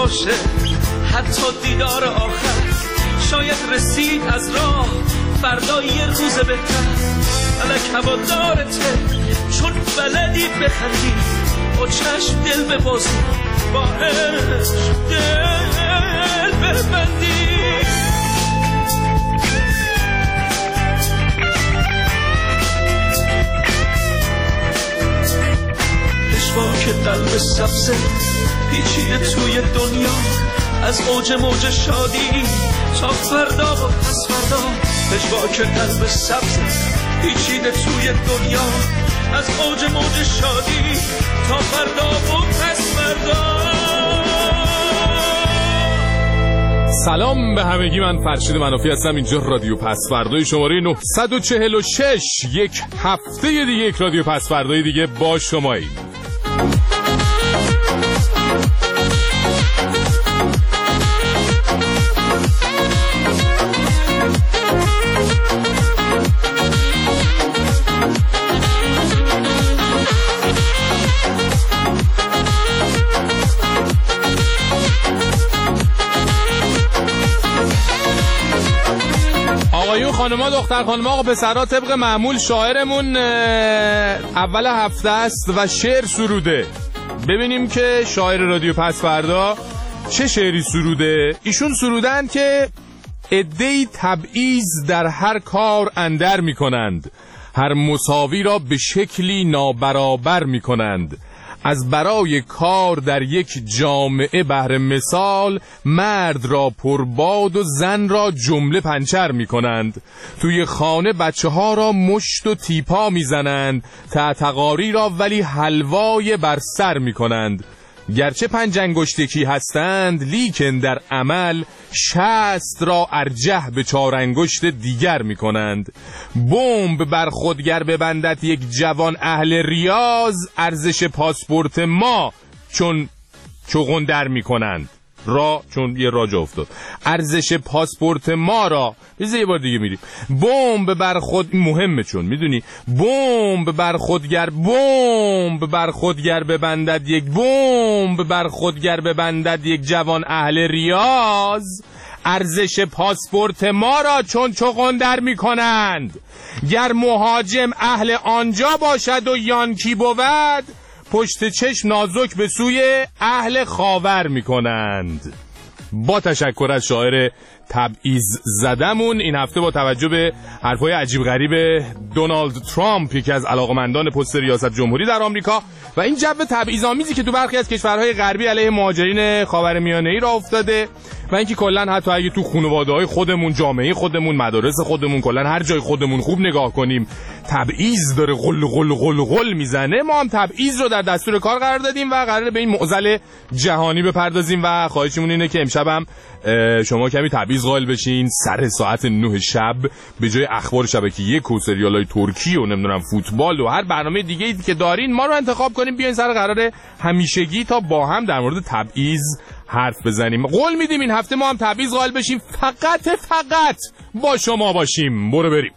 باشه حتی دیدار آخر، شاید رسید از راه فردا یه روز بهتر. الک هوادارته چون بلدی بخندی، با چشم دل ببازی، با عشق دل ببندی. پشواک قلب سبزه پیچیده توی دنیا، از اوج موج شادی تا فردا و پس فردا. پشواک قلب سبزه پیچیده توی دنیا، از اوج موج شادی تا فردا و پس فردا. سلام به همگی، من فرشید منافی هستم. اینجا رادیو پس فردای شماره 946. یک هفته دیگه یک رادیو پس فردای دیگه با شماییم. آقایون خانم‌ها دختر خانم‌ها آقا پسرها، طبق معمول شاعرمون اول هفته است و شعر سروده. ببینیم که شاعر رادیو پس فردا چه شعری سروده. ایشون سرودن که عده‌ای تبعیض در هر کار اندر می‌کنند، هر مساوی را به شکلی نابرابر می‌کنند. از برای کار در یک جامعه بهر مثال، مرد را پرباد و زن را جمله پنچر می کنند. توی خانه بچه ها را مشت و تیپا می زنند، تعتقاری را ولی حلوای بر سر می کنند. گرچه 5 انگشتکی هستند، لیکن در عمل 60 را ارجح به 4 انگشت دیگر می کنند. بمب بر خودگر ببندد یک جوان اهل ریاض، ارزش پاسپورت ما چون چغندر می کنند. چون یه راجع افتاد. ارزش پاسپورت ما را یه بار دیگه میریم. بمب بر خود مهمه، چون میدونی بمب بر خودگر ببندد یک جوان اهل ریاض، ارزش پاسپورت ما را چون چغندر میکنند. گر مهاجم اهل آنجا باشد و یانکی بود، پشت چشم نازک به سوی اهل خاور میکنند. با تشکر از شاعر تبعیض زدمون این هفته با توجه به حرفای عجیب غریب دونالد ترامپ، یکی از علاقمندان پست ریاست جمهوری در آمریکا، و این جو تبعیض‌آمیزی که تو برخی از کشورهای غربی علیه مهاجرین خاورمیانه‌ای را افتاده، و اینکه کلا حتی اگه تو خانواده‌های خودمون، جامعه خودمون، مدارس خودمون، کلا هر جای خودمون خوب نگاه کنیم، تبعیض داره غل میزنه. ما هم تبعیض رو در دستور کار قرار دادیم و قراره به این معضل جهانی بپردازیم و خواهشمون اینه که امشب هم شما کمی تبعیض قائل بشین. سر ساعت 9 شب به جای اخبار شبکه 1 و سریال‌های ترکی و نمیدونم فوتبال و هر برنامه دیگه‌ای که دارین، ما رو انتخاب کنیم بیاین سر قرار همیشگی تا با هم در مورد تبعیض حرف بزنیم. قول میدیم این هفته ما هم تبعیض قائل بشیم، فقط با شما باشیم. برو بریم.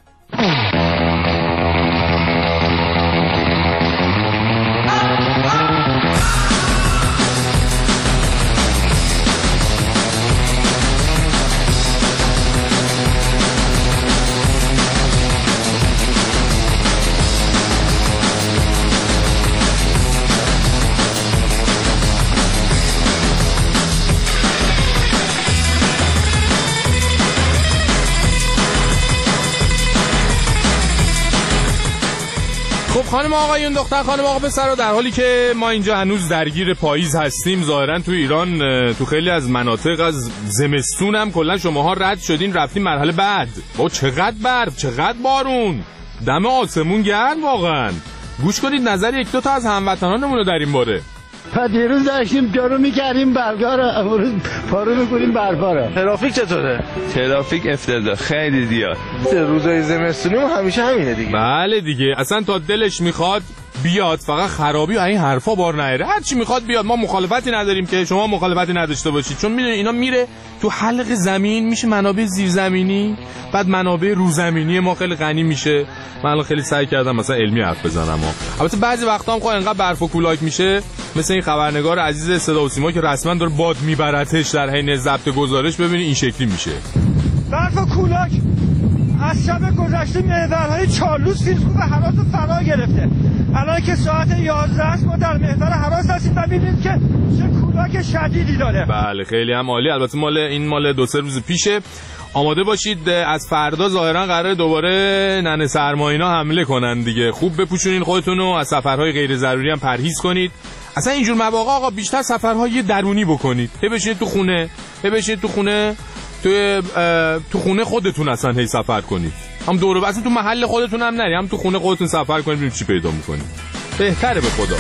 خانم آقایون دختر خانم آقا پسرها، در حالی که ما اینجا هنوز درگیر پاییز هستیم، ظاهرا تو ایران تو خیلی از مناطق از زمستون هم کلا شماها رد شدین رفتین مرحله بعد. با چقدر برف، چقدر بارون، دم آسمون گرم واقعا. گوش کنید نظر یک دو تا از هموطنانمون رو در این باره. دیروز داشتیم جارو میکردیم برگا رو، امروز پارو میکنیم برفا رو. ترافیک چطوره؟ ترافیک افتضاح، خیلی زیاد. روزای زمستونی همیشه همینه دیگه. بله دیگه، اصلا تا دلش میخواد بیاد فقط خرابی و این حرفا بار نیاره، هر چی میخواد بیاد، ما مخالفتی نداریم که شما مخالفتی نداشته باشید، چون میدونید اینا میره تو حلق زمین، میشه منابع زیرزمینی، بعد منابع روزمینی ما خیلی غنی میشه. من الان خیلی سعی کردم مثلا علمی حرف بزنم، البته بعضی وقتا هم خب انقدر برف و کولاک میشه، مثل این خبرنگار عزیز صدا و سیما که رسما داره باد میبرتش در حین ضبط گزارش، ببینید این شکلی میشه. برف و کولاک از شب گذشته محورهای چالوس، فیلسوف و هراس فرا گرفته. الان که ساعت 11 است ما در محور هراس هستیم و می‌بینید که چه کولاک شدیدی داره. بله خیلی هم عالی. البته مال 2-3 روز پیشه. آماده باشید، از فردا ظاهرا قراره دوباره ننه سرمایینا حمله کنن دیگه. خوب بپوشونین خودتون و از سفرهای غیر ضروری هم پرهیز کنید. اصلا اینجور مواقع آقا بیشتر سفرهای درونی بکنید. بشینید تو خونه، تو خونه خودتون اصلا هی سفر کنید، هم دور اصلا تو محل خودتون هم نری، هم تو خونه خودتون سفر کنید، ببینید چی پیدا میکنید. بهتره به خدا.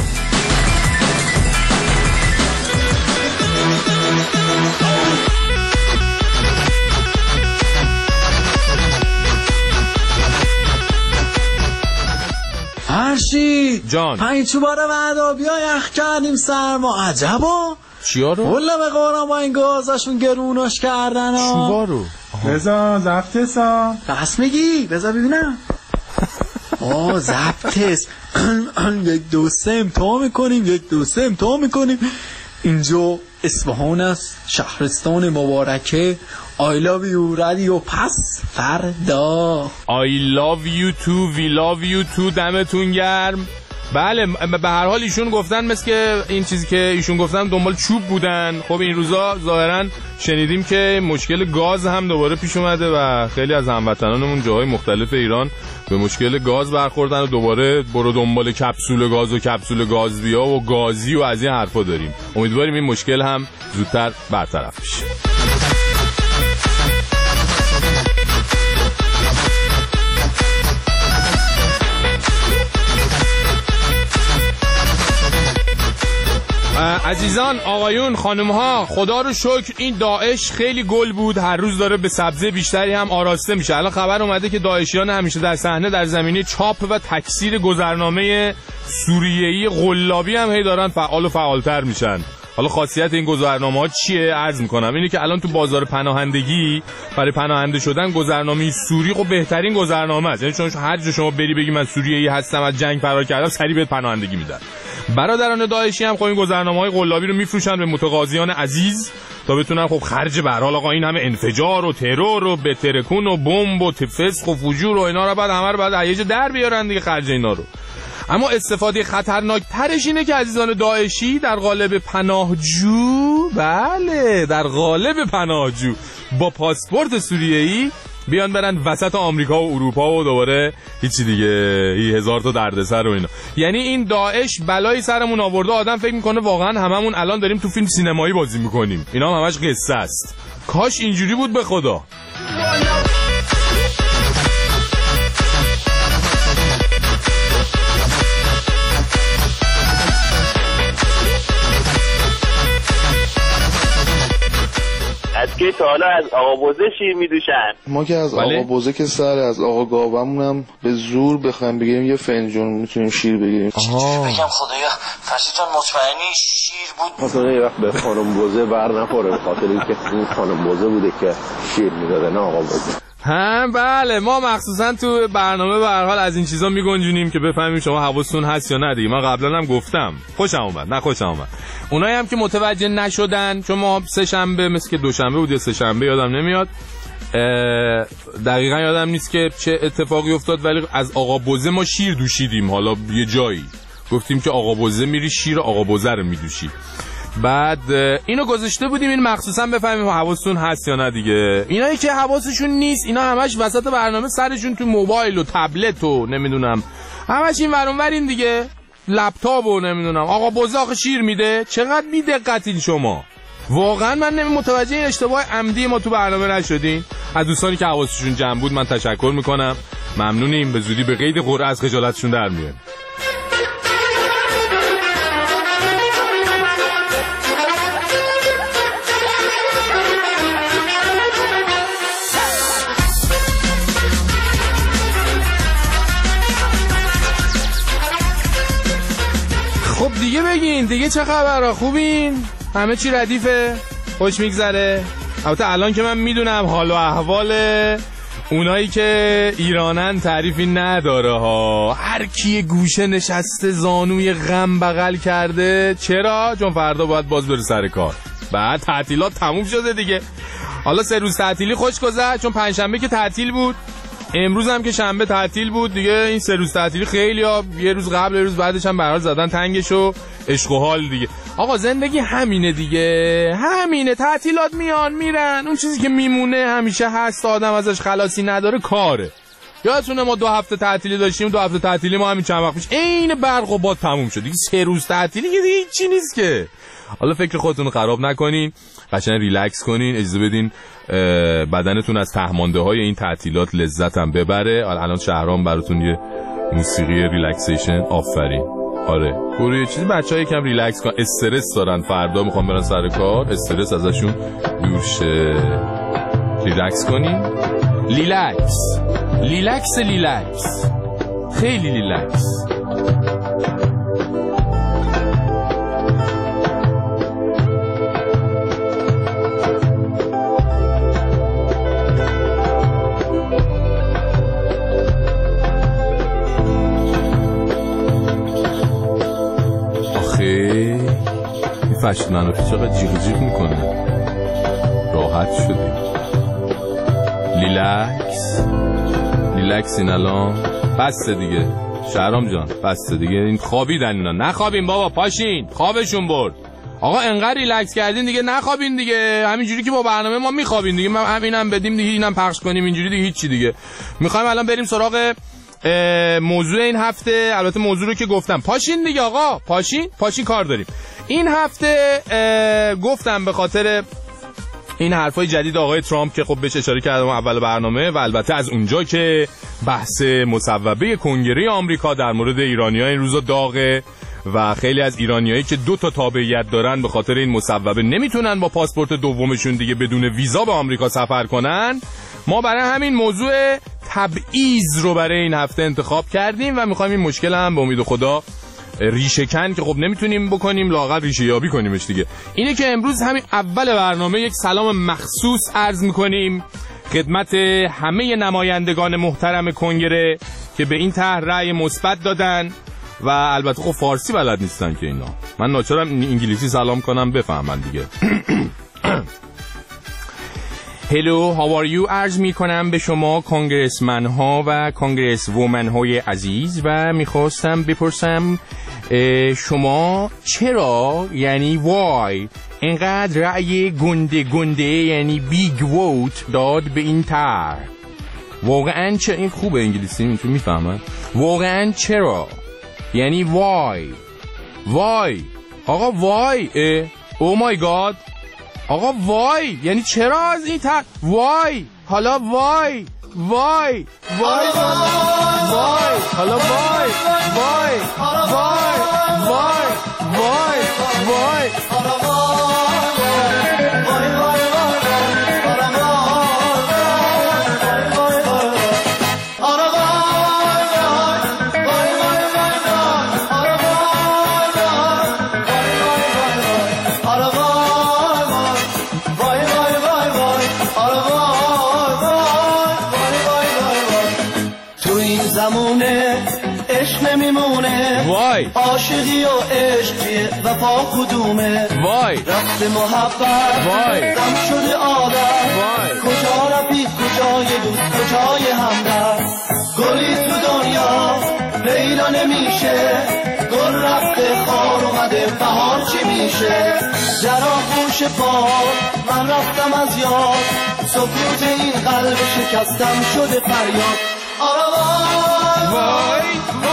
فرشید جان 5 چوباره وعدابیا یخ کردیم سرما. عجبا چیا رو؟ والله به قرآن با این گازشون گروناش کردن ها. چوبا رو رضا زفتسا بس میگی بذار ببینم. زفتس 1-2-3 امتحان میکنیم. اینجا اصفهان است، شهرستان مبارکه. I love you رادیو پس فردا. I love you too, we love you too. دمتون گرم. بله به هر حال ایشون گفتن مثل که این چیزی که ایشون گفتن دنبال چوب بودن. خب این روزا ظاهرا شنیدیم که مشکل گاز هم دوباره پیش اومده و خیلی از هموطنانمون جاهای مختلف ایران به مشکل گاز برخوردن و دوباره برو دنبال کپسول گاز و کپسول گازبیا و گازی و از این حرفا داریم. امیدواریم این مشکل هم زودتر برطرف بشه. عزیزان، آقایون، خانم‌ها، خدا رو شکر این داعش خیلی گل بود، هر روز داره به سبزه بیشتری هم آراسته میشه. الان خبر اومده که داعشیان همیشه در صحنه در زمینه چاپ و تکثیر گذرنامه سوریه‌ای قلابی هم هی دارن فعال و فعالتر میشن. حالا خاصیت این گذرنامه‌ها چیه عرض میکنم؟ اینه که الان تو بازار پناهندگی برای پناهنده شدن گذرنامه سوری خب بهترین گذرنامه است. یعنی چون هر جا شما بری بگی من سوریه‌ای هستم از جنگ فرار کردم، سریع بهت پناهندگی میدن. برادران داعشی هم خب این گذرنامه‌های قلابی رو میفروشن به متقاضیان عزیز تا بتونن خب خرج به هر حال آقا این همه انفجار و ترور و بترکون و بمب و فسق و فجور و اینا رو بعد همه رو بعد هیجه در بیارن دیگه خرج اینا رو. اما استفاده خطرناک ترش اینه که عزیزان داعشی در قالب پناهجو، بله در قالب پناهجو با پاسپورت سوریه‌ای بیان برن وسط آمریکا و اروپا و دوباره هیچی دیگه، هزار تا دردسر و اینا. یعنی این داعش بلایی سرمون آورده، آدم فکر میکنه واقعا هممون الان داریم تو فیلم سینمایی بازی میکنیم. اینا همش قصه است. کاش اینجوری بود به خدا. از که تا حالا از آقا بوزه شیر میدوشن؟ ما که از آقا بوزه که سر از آقا گاومون هم به زور بخوایم بگیریم یه فنجون میتونیم شیر بگیریم. بگم خدایا فرشید جان مطمئنی شیر بود؟ مثلا یه وقت به خانم بوزه بر نخوره، خاطر اینکه این خانم بوزه بوده که شیر میداده نه آقا بوزه. بله ما مخصوصا تو برنامه به هر حال از این چیزا میگنجونیم که بفهمیم شما حواستون هست یا نه دیگه. من قبلا هم گفتم خوشم اومد. اونایی هم که متوجه نشدن، چون ما سه شنبه مثل که دوشنبه بود یا سه شنبه یادم نمیاد دقیقا یادم نیست که چه اتفاقی افتاد، ولی از آقا بوزه ما شیر دوشیدیم. حالا یه جایی گفتیم که آقا بوزه میری شیر آقا بوزه رو میدوشی. بعد اینو گذاشته بودیم این مخصوصا بفهمیم حواستون هست یا نه دیگه. اینایی که حواسشون نیست اینا همش وسط برنامه سرشون تو موبایل و تبلت و نمیدونم همش این ور اون ور این دیگه، لپتاپ و نمیدونم. آقا بوزه آخه شیر میده؟ چقدر بی‌دقتین شما. واقعا من متوجه این اشتباه عمدی ما تو برنامه نشدین. از دوستانی که حواسشون جمع بود من تشکر میکنم، ممنونیم. به زودی به قید قرعه از خجالتشون در میاد. خب دیگه بگین دیگه چه خبره؟ خوبین؟ همه چی ردیفه؟ خوش میگذره؟ البته الان که من میدونم حال و احوال اونایی که ایرانن تعریفی نداره ها. هر کی گوشه نشسته زانوی غم بغل کرده. چرا؟ چون فردا باید باز بره سر کار. بعد تعطیلات تموم شده دیگه. حالا 3 روز تعطیلی خوش گذشت چون پنجشنبه که تعطیل بود، امروز هم که شنبه تعطیل بود دیگه. این 3 روز تعطیلی خیلی ها یه روز قبل یه روز بعدش هم برحال زدن تنگشو عشق و حال دیگه. آقا زندگی همینه دیگه، همینه. تعطیلات میان میرن، اون چیزی که میمونه همیشه هست، آدم ازش خلاصی نداره، کاره. یادتونه ما 2 هفته تعطیلی داشتیم، 2 هفته تعطیلی ما همین چند وقت پیش عین برق و باد تموم شد دیگه. 3 روز تعطیلی دیگه هیچی نیست که. حالا فکر خودتون رو خراب نکنین، قشنگ ریلکس کنین، اجازه بدین بدنتون از تهمانده‌های این تعطیلات لذت هم ببره. الان شهرام براتون یه موسیقی ریلکسیشن. آفرین. آره برو یه چیزی بچه‌ها یکم ریلکس کن، استرس دارن، فردا میخوام برن سر کار، استرس ازشون دور شه. ریلکس کنین. لیلکس لیلکس لیلکس، خیلی لیلکس. فشت منافی چقدر جیغ جیغ میکنه. راحت شدیم. لیلکس لیلکس. این الان بسته دیگه شهرام جان، بسته دیگه. این خوابیدن اینا. نخوابین بابا، پاشین، خوابشون برد. آقا انقدر ریلکس کردین دیگه نخوابین دیگه. همینجوری که با برنامه ما میخوابین دیگه، من همینم بدیم دیگه، اینم پخش کنیم اینجوری دیگه هیچی دیگه. میخوایم الان بریم سراغ موضوع این هفته. البته موضوع رو که گفتم، پاشین دیگه آقا، پاشین کار داریم. این هفته گفتم به خاطر این حرفای جدید آقای ترامپ که خب بهش اشاره کردم اول برنامه، و البته از اونجا که بحث مصوبه کنگره آمریکا در مورد ایرانی‌ها این روزا داغه و خیلی از ایرانیایی که 2 تا تابعیت دارن به خاطر این مصوبه نمیتونن با پاسپورت دومشون دیگه بدون ویزا به آمریکا سفر کنن. ما برای همین موضوع تبعیض رو برای این هفته انتخاب کردیم و میخوایم این مشکل هم به امید خدا ریشه کن که خب نمیتونیم بکنیم، لااقل ریشه یابی کنیمش دیگه. اینه که امروز همین اول برنامه یک سلام مخصوص عرض میکنیم خدمت همه نمایندگان محترم کنگره که به این طرح رأی مثبت دادن و البته خب فارسی بلد نیستن که اینا. من ناچارم انگلیسی سلام کنم بفهمن دیگه. هلو how are you عرض می کنم به شما کانگرسمن ها و کانگرس وومن های عزیز و میخواستم بپرسم شما چرا یعنی why اینقدر رأی گنده یعنی big vote داد به این طرح؟ واقعا چه این خوبه انگلیسی میتونی میفهمن؟ واقعا چرا یعنی why آقا why oh my god آقا وای یعنی چرا از این وای حالا وای حالا وای وای عاشقی و عشقی وفا کدومه وای رفت محبت وای غم شده آدم وای کجا رفی کجای دوست کجای همدم گلی تو دنیا پیدا نمیشه گل رفته خار اومده بهار چی میشه در آغوش باد من رفتم از یاد سکوت این قلب شکستم شده فریاد وای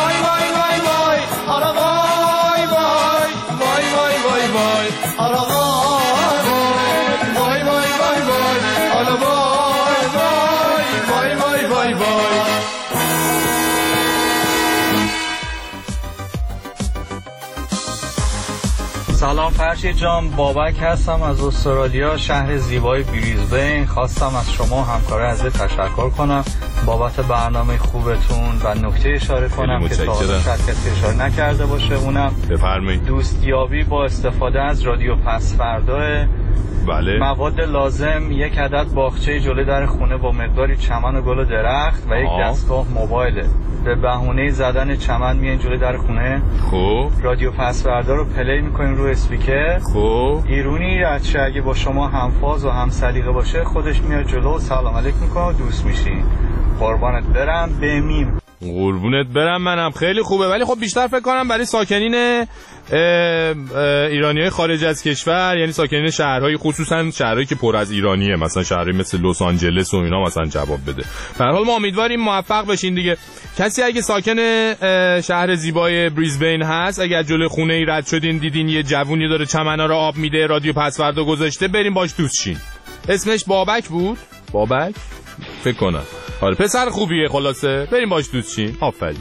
سلام فرشید جان، بابک هستم از استرالیا، شهر زیبای بریزبین. خواستم از شما همکار عزیز تشکر کنم بابت برنامه خوبتون و نکته اشاره کنم که تا حالا کسی اشاره نکرده باشه، اونم بفرمایید. دوستیابی با استفاده از رادیو پس فردا. بله. مواد لازم: یک عدد باغچه جلوی در خونه با مقداری چمن و گل و درخت و یک دستگاه موبایله. به بهونه زدن چمن میان جلوی در خونه. خب رادیو پس فردا رو پلی میکنین رو اسپیکر. خب ایرونی رچه اگه با شما همفاز و هم سلیقه باشه خودش میاد جلو و سلام علیک میکنه و دوست میشین. قربانت برم بمیم. قربونت برم منم. خیلی خوبه، ولی خب بیشتر فکر کنم برای ساکنین ایرانیای خارج از کشور، یعنی ساکنین شهرهای، خصوصا شهرهایی که پر از ایرانیه، مثلا شهرهایی مثل لس آنجلس و اینا مثلا جواب بده. به هر حال ما امیدواریم موفق بشین دیگه. کسی اگه ساکن شهر زیبای بریزبین هست، اگه از جلوی خونه ای رد شدین دیدین یه جوونی داره چمنا رو آب میده، رادیو پس فردا گذاشته، بریم باش دوست شین. اسمش بابک بود؟ بابک فکر کنم. آره پسر خوبیه، خلاصه بریم باش دوست شین. آفرین.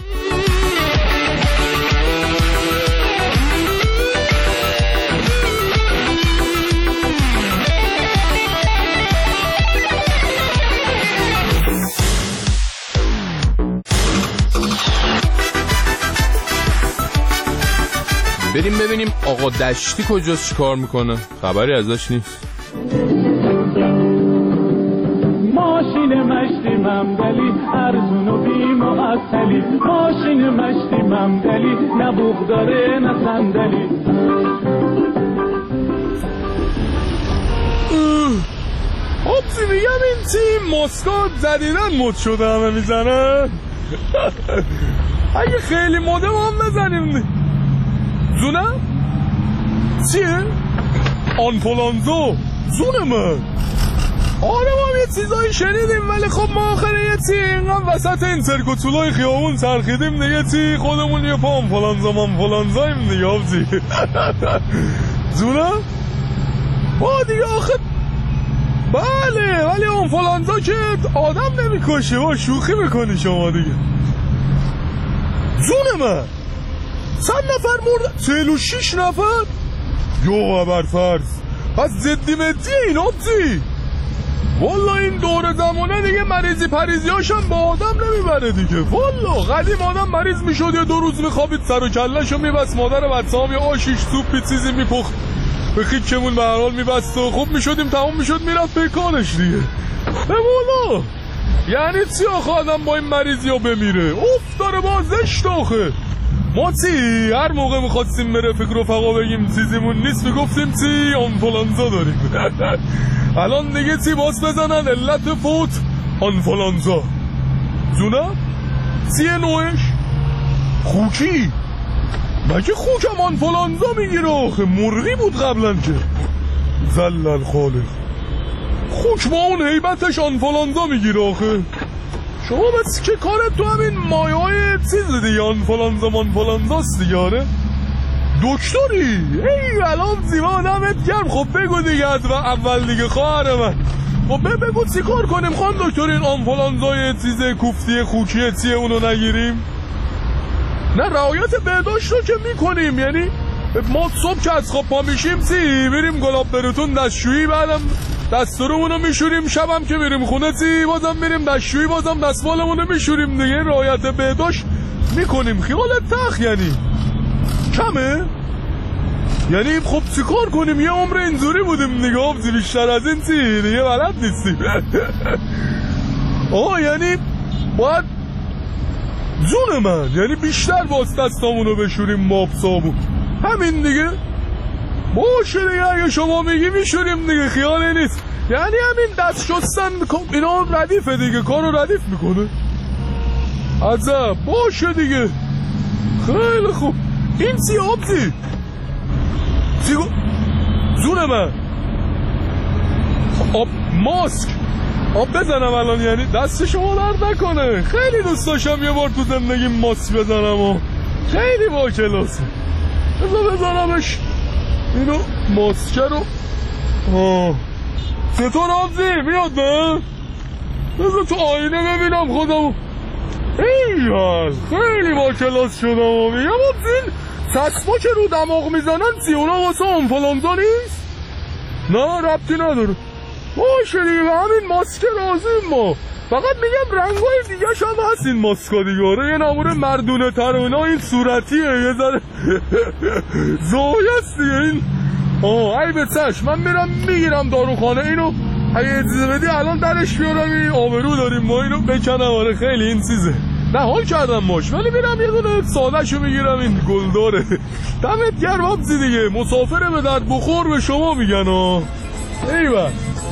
بریم ببینیم آقا دشتی کجاست، چی کار میکنه؟ خبری ازش نیست. ماشین مشتی ممدلی ارزون و بی‌معطلی، ماشین مشتی ممدلی نه بوق داره نه صندلی. آبزی میگم این تیم مسکات زدیدن مد شده همه میزنن. اگه خیلی مده ما هم بزنیم. زونه؟ چیه؟ آنفولانزا زونه من. آره ما هم یه چیزایی شنیدیم، ولی خب ما آخره یه چی اینقدر وسط این سرکوتولای خیابون چرخیدیم دیگه، چی خودمون یه پا آنفولانزا مانفولانزاییم دیگه. آبزی زونه؟ با دیگه آخه بله، ولی آنفولانزا که آدم نمیکشه، با شوخی میکنی شما دیگه. زونه من 100 نفر مرد، 46 نفر یا برفرض. پس زدی مدی این آبزی. والا این دور زمانه دیگه مریضی پریزیاشم با آدم نمیبره دیگه. والا قدیم آدم مریض میشد یا 2 روز میخوابید سر و کلهشو میبست، مادر بچه هم یا آشیش سوپی چیزی میپخت به خیکمون به هر حال میبست و خوب میشدیم، تمام میشد میرفت به کارش دیگه. به والا یعنی چی آخه آدم با این مریضی ها بمیره؟ اوف داره بازشت آخه. ما چی هر موقع میخواستیم به رفیق رفقا بگیم چیزیمون نیست میگفتیم چی آنفولانزا داریم. الان دیگه چی باز بزنن علت فوت آنفولانزا. زونه؟ چیه نوعش؟ خوکی؟ مگه خوکم آنفولانزا میگیره آخه؟ مرغی بود قبلا که زلل خالق. خوک با اون هیبتش آنفولانزا میگیره آخه. شما بس که کارت تو همین مایه های چیز دیگه، آنفولانزا مانفولانزاست دیگه. آره دکتری؟ ای الان زیبا آدمت گرم. خب بگو دیگه از اول دیگه خواهر من. خب بگو چی کار کنیم خان دکتر این آنفولانزای چیز کوفتی خوکیه چیه اونو نگیریم؟ نه رعایت بهداشت رو که میکنیم، یعنی ما صبح که از خواب پا میشیم چی میریم گلاب براتون دستشویی، بعدم دستورمونو میشوریم، شبم که میریم خونه چی بازم میریم دستشویی، بازم دستمالمونو میشوریم دیگه. رعایت بهداشت میکنیم. خیالت تخ یعنی کمه؟ یعنی خب چی کار کنیم؟ یه عمر اینجوری بودیم دیگه آبزی، بیشتر از این چی دیگه بلد نیستیم. یعنی باید جون من، یعنی بیشتر باز دستامونو بشوریم با آب صابون، همین دیگه. باشه دیگه اگه شما میگی میشوریم دیگه، خیالی نیست. یعنی همین دست شستن اینا ردیفه دیگه، کارو ردیف میکنه. عجب باشه دیگه. خیلی خوب. این چی آبزی؟ چی زون من آب ماسک آب بزنم الان، یعنی دست شما درد نکنه. خیلی دوست داشتم یه بار تو زندگی ماسک بزنم و خیلی با کلاسه. بزنمش اینو ماسک رو. چطور آبزی میاد نه؟ بذار تو آینه ببینم خودمو. ایال خیلی با کلاس شدم و میگم آبزین سقفا که رو دماغ میزنن سی اونا واسه آنفولانزا نیست؟ نه ربطی نداره. باشه دیگه به همین ماسک رازیم ما. فقط میگم رنگای دیگه هم هست این ماسکا دیگه. آره یه نمونه مردونه تر و اینا، این صورتیه یه ذره زایه است دیگه این. ای به چشم، من میرم میگیرم داروخانه اینو، اگه اجازه بدی الان درش بیارم، این آبرو داریم ما اینو بکنم. آره خیلی این چیزه، نه حال کردم ماش، ولی میرم یه دونه ساده شو میگیرم. این گلداره. دمت گرم آبزی دیگه، مسافره به درد بخور به شما میگن. ایوه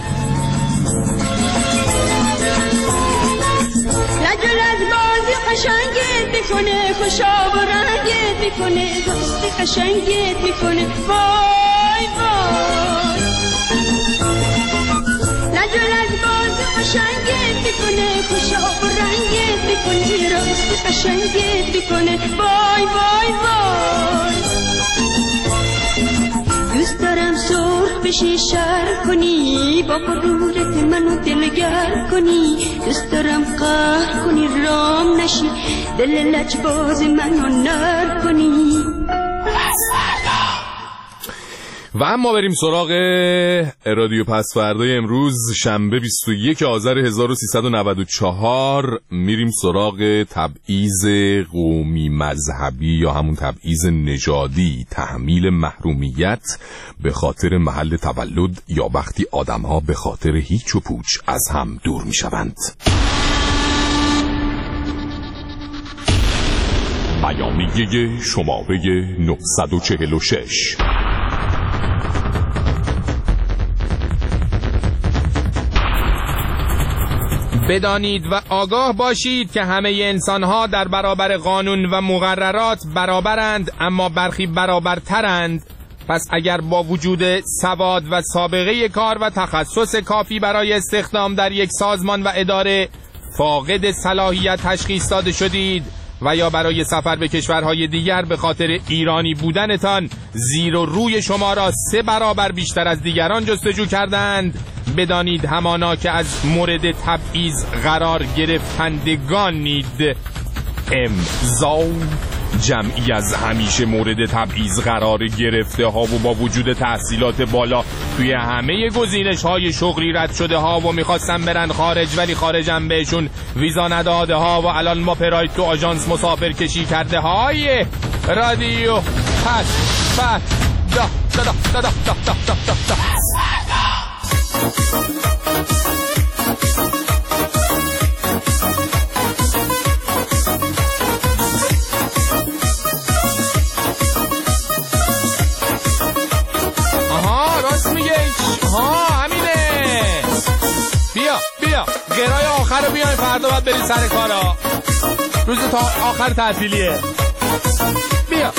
لجل از بازی قشنگت میکنه، خوشا و رنگت میکنه، دوستی قشنگت میکنه، وای وای. لجل از بازی قشنگت میکنه، خوشا و رنگت میکنه، دوستی قشنگت میکنه، وای وای وای. دوست دارم سرخ بشی شر کنی، با قرورت منو دلگر کنی، دوست دارم قهر کنی رام نشی، دل لجباز منو نر کنی. و اما بریم سراغ رادیو پسفردای امروز شنبه 21 آذر 1394. میریم سراغ تبعیض قومی مذهبی یا همون تبعیض نژادی، تحمیل محرومیت به خاطر محل تولد یا وقتی آدم‌ها به خاطر هیچ و پوچ از هم دور میشوند. بیانیه شماره 946. بدانید و آگاه باشید که همه انسان‌ها در برابر قانون و مقررات برابرند، اما برخی برابرترند. پس اگر با وجود سواد و سابقه کار و تخصص کافی برای استخدام در یک سازمان و اداره فاقد صلاحیت تشخیص داده شدید و یا برای سفر به کشورهای دیگر به خاطر ایرانی بودنتان زیر و روی شما را 3 برابر بیشتر از دیگران جستجو کردند، بدانید همانا که از مورد تبعیض قرار گرفتندگانید. امضا جمعی از همیشه مورد تبعیض قرار گرفته ها و با وجود تحصیلات بالا توی همه گزینش های شغلی رد شده ها و میخواستن برن خارج ولی خارجم بهشون ویزا نداده ها و الان ما پراید تو آژانس مسافر کشی کرده های رادیو پس دا دا دا دا دا دا دا دا دا دا. همینه. بیا قرای آخر رو بیاین، فردا باید برید سر کارا، روز تا آخر تعطیلیه. بیا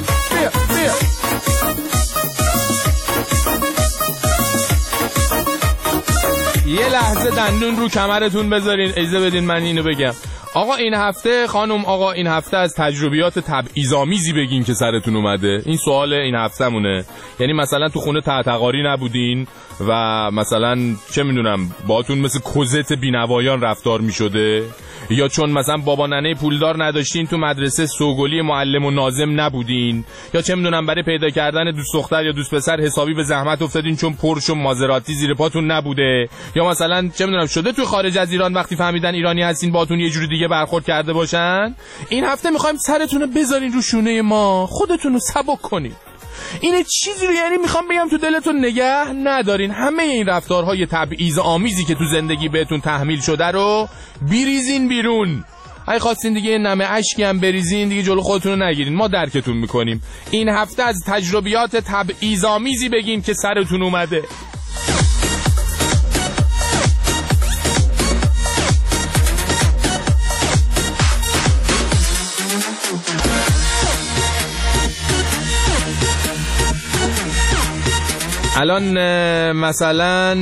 یه لحظه دندون رو کمرتون بذارین، اجازه بدین من اینو بگم. آقا این هفته خانم، آقا این هفته از تجربیات تبعیض‌آمیزی بگین که سرتون اومده. این سوال این هفتهمونه. یعنی مثلا تو خونه تحتقاری نبودین و مثلا چه میدونم باهاتون مثل کوزت بینوایان رفتار میشده، یا چون مثلا بابا ننه پولدار نداشتین تو مدرسه سوگلی معلم و ناظم نبودین، یا چه میدونم برای پیدا کردن دوست دختر یا دوست پسر حسابی به زحمت افتادین چون پرش و مازراتی زیر پاتون نبوده، یا مثلا چه میدونم شده تو خارج از ایران وقتی فهمیدن ایرانی هستین باهاتون یه جوری دیگه برخورد کرده باشن. این هفته میخوایم سرتون رو بذارین رو شونه ما، خودتون رو سبک کنین. اینه چیزی رو یعنی میخوام بگم تو دلتون نگه ندارین، همه این رفتارهای تبعیض آمیزی که تو زندگی بهتون تحمیل شده رو بریزین بیرون. اگه خواستین دیگه نمه اشکی هم بریزین دیگه جلو خودتون رو نگیرین، ما درکتون میکنیم. این هفته از تجربیات تبعیض آمیزی بگیم که سرتون اومده. الان مثلا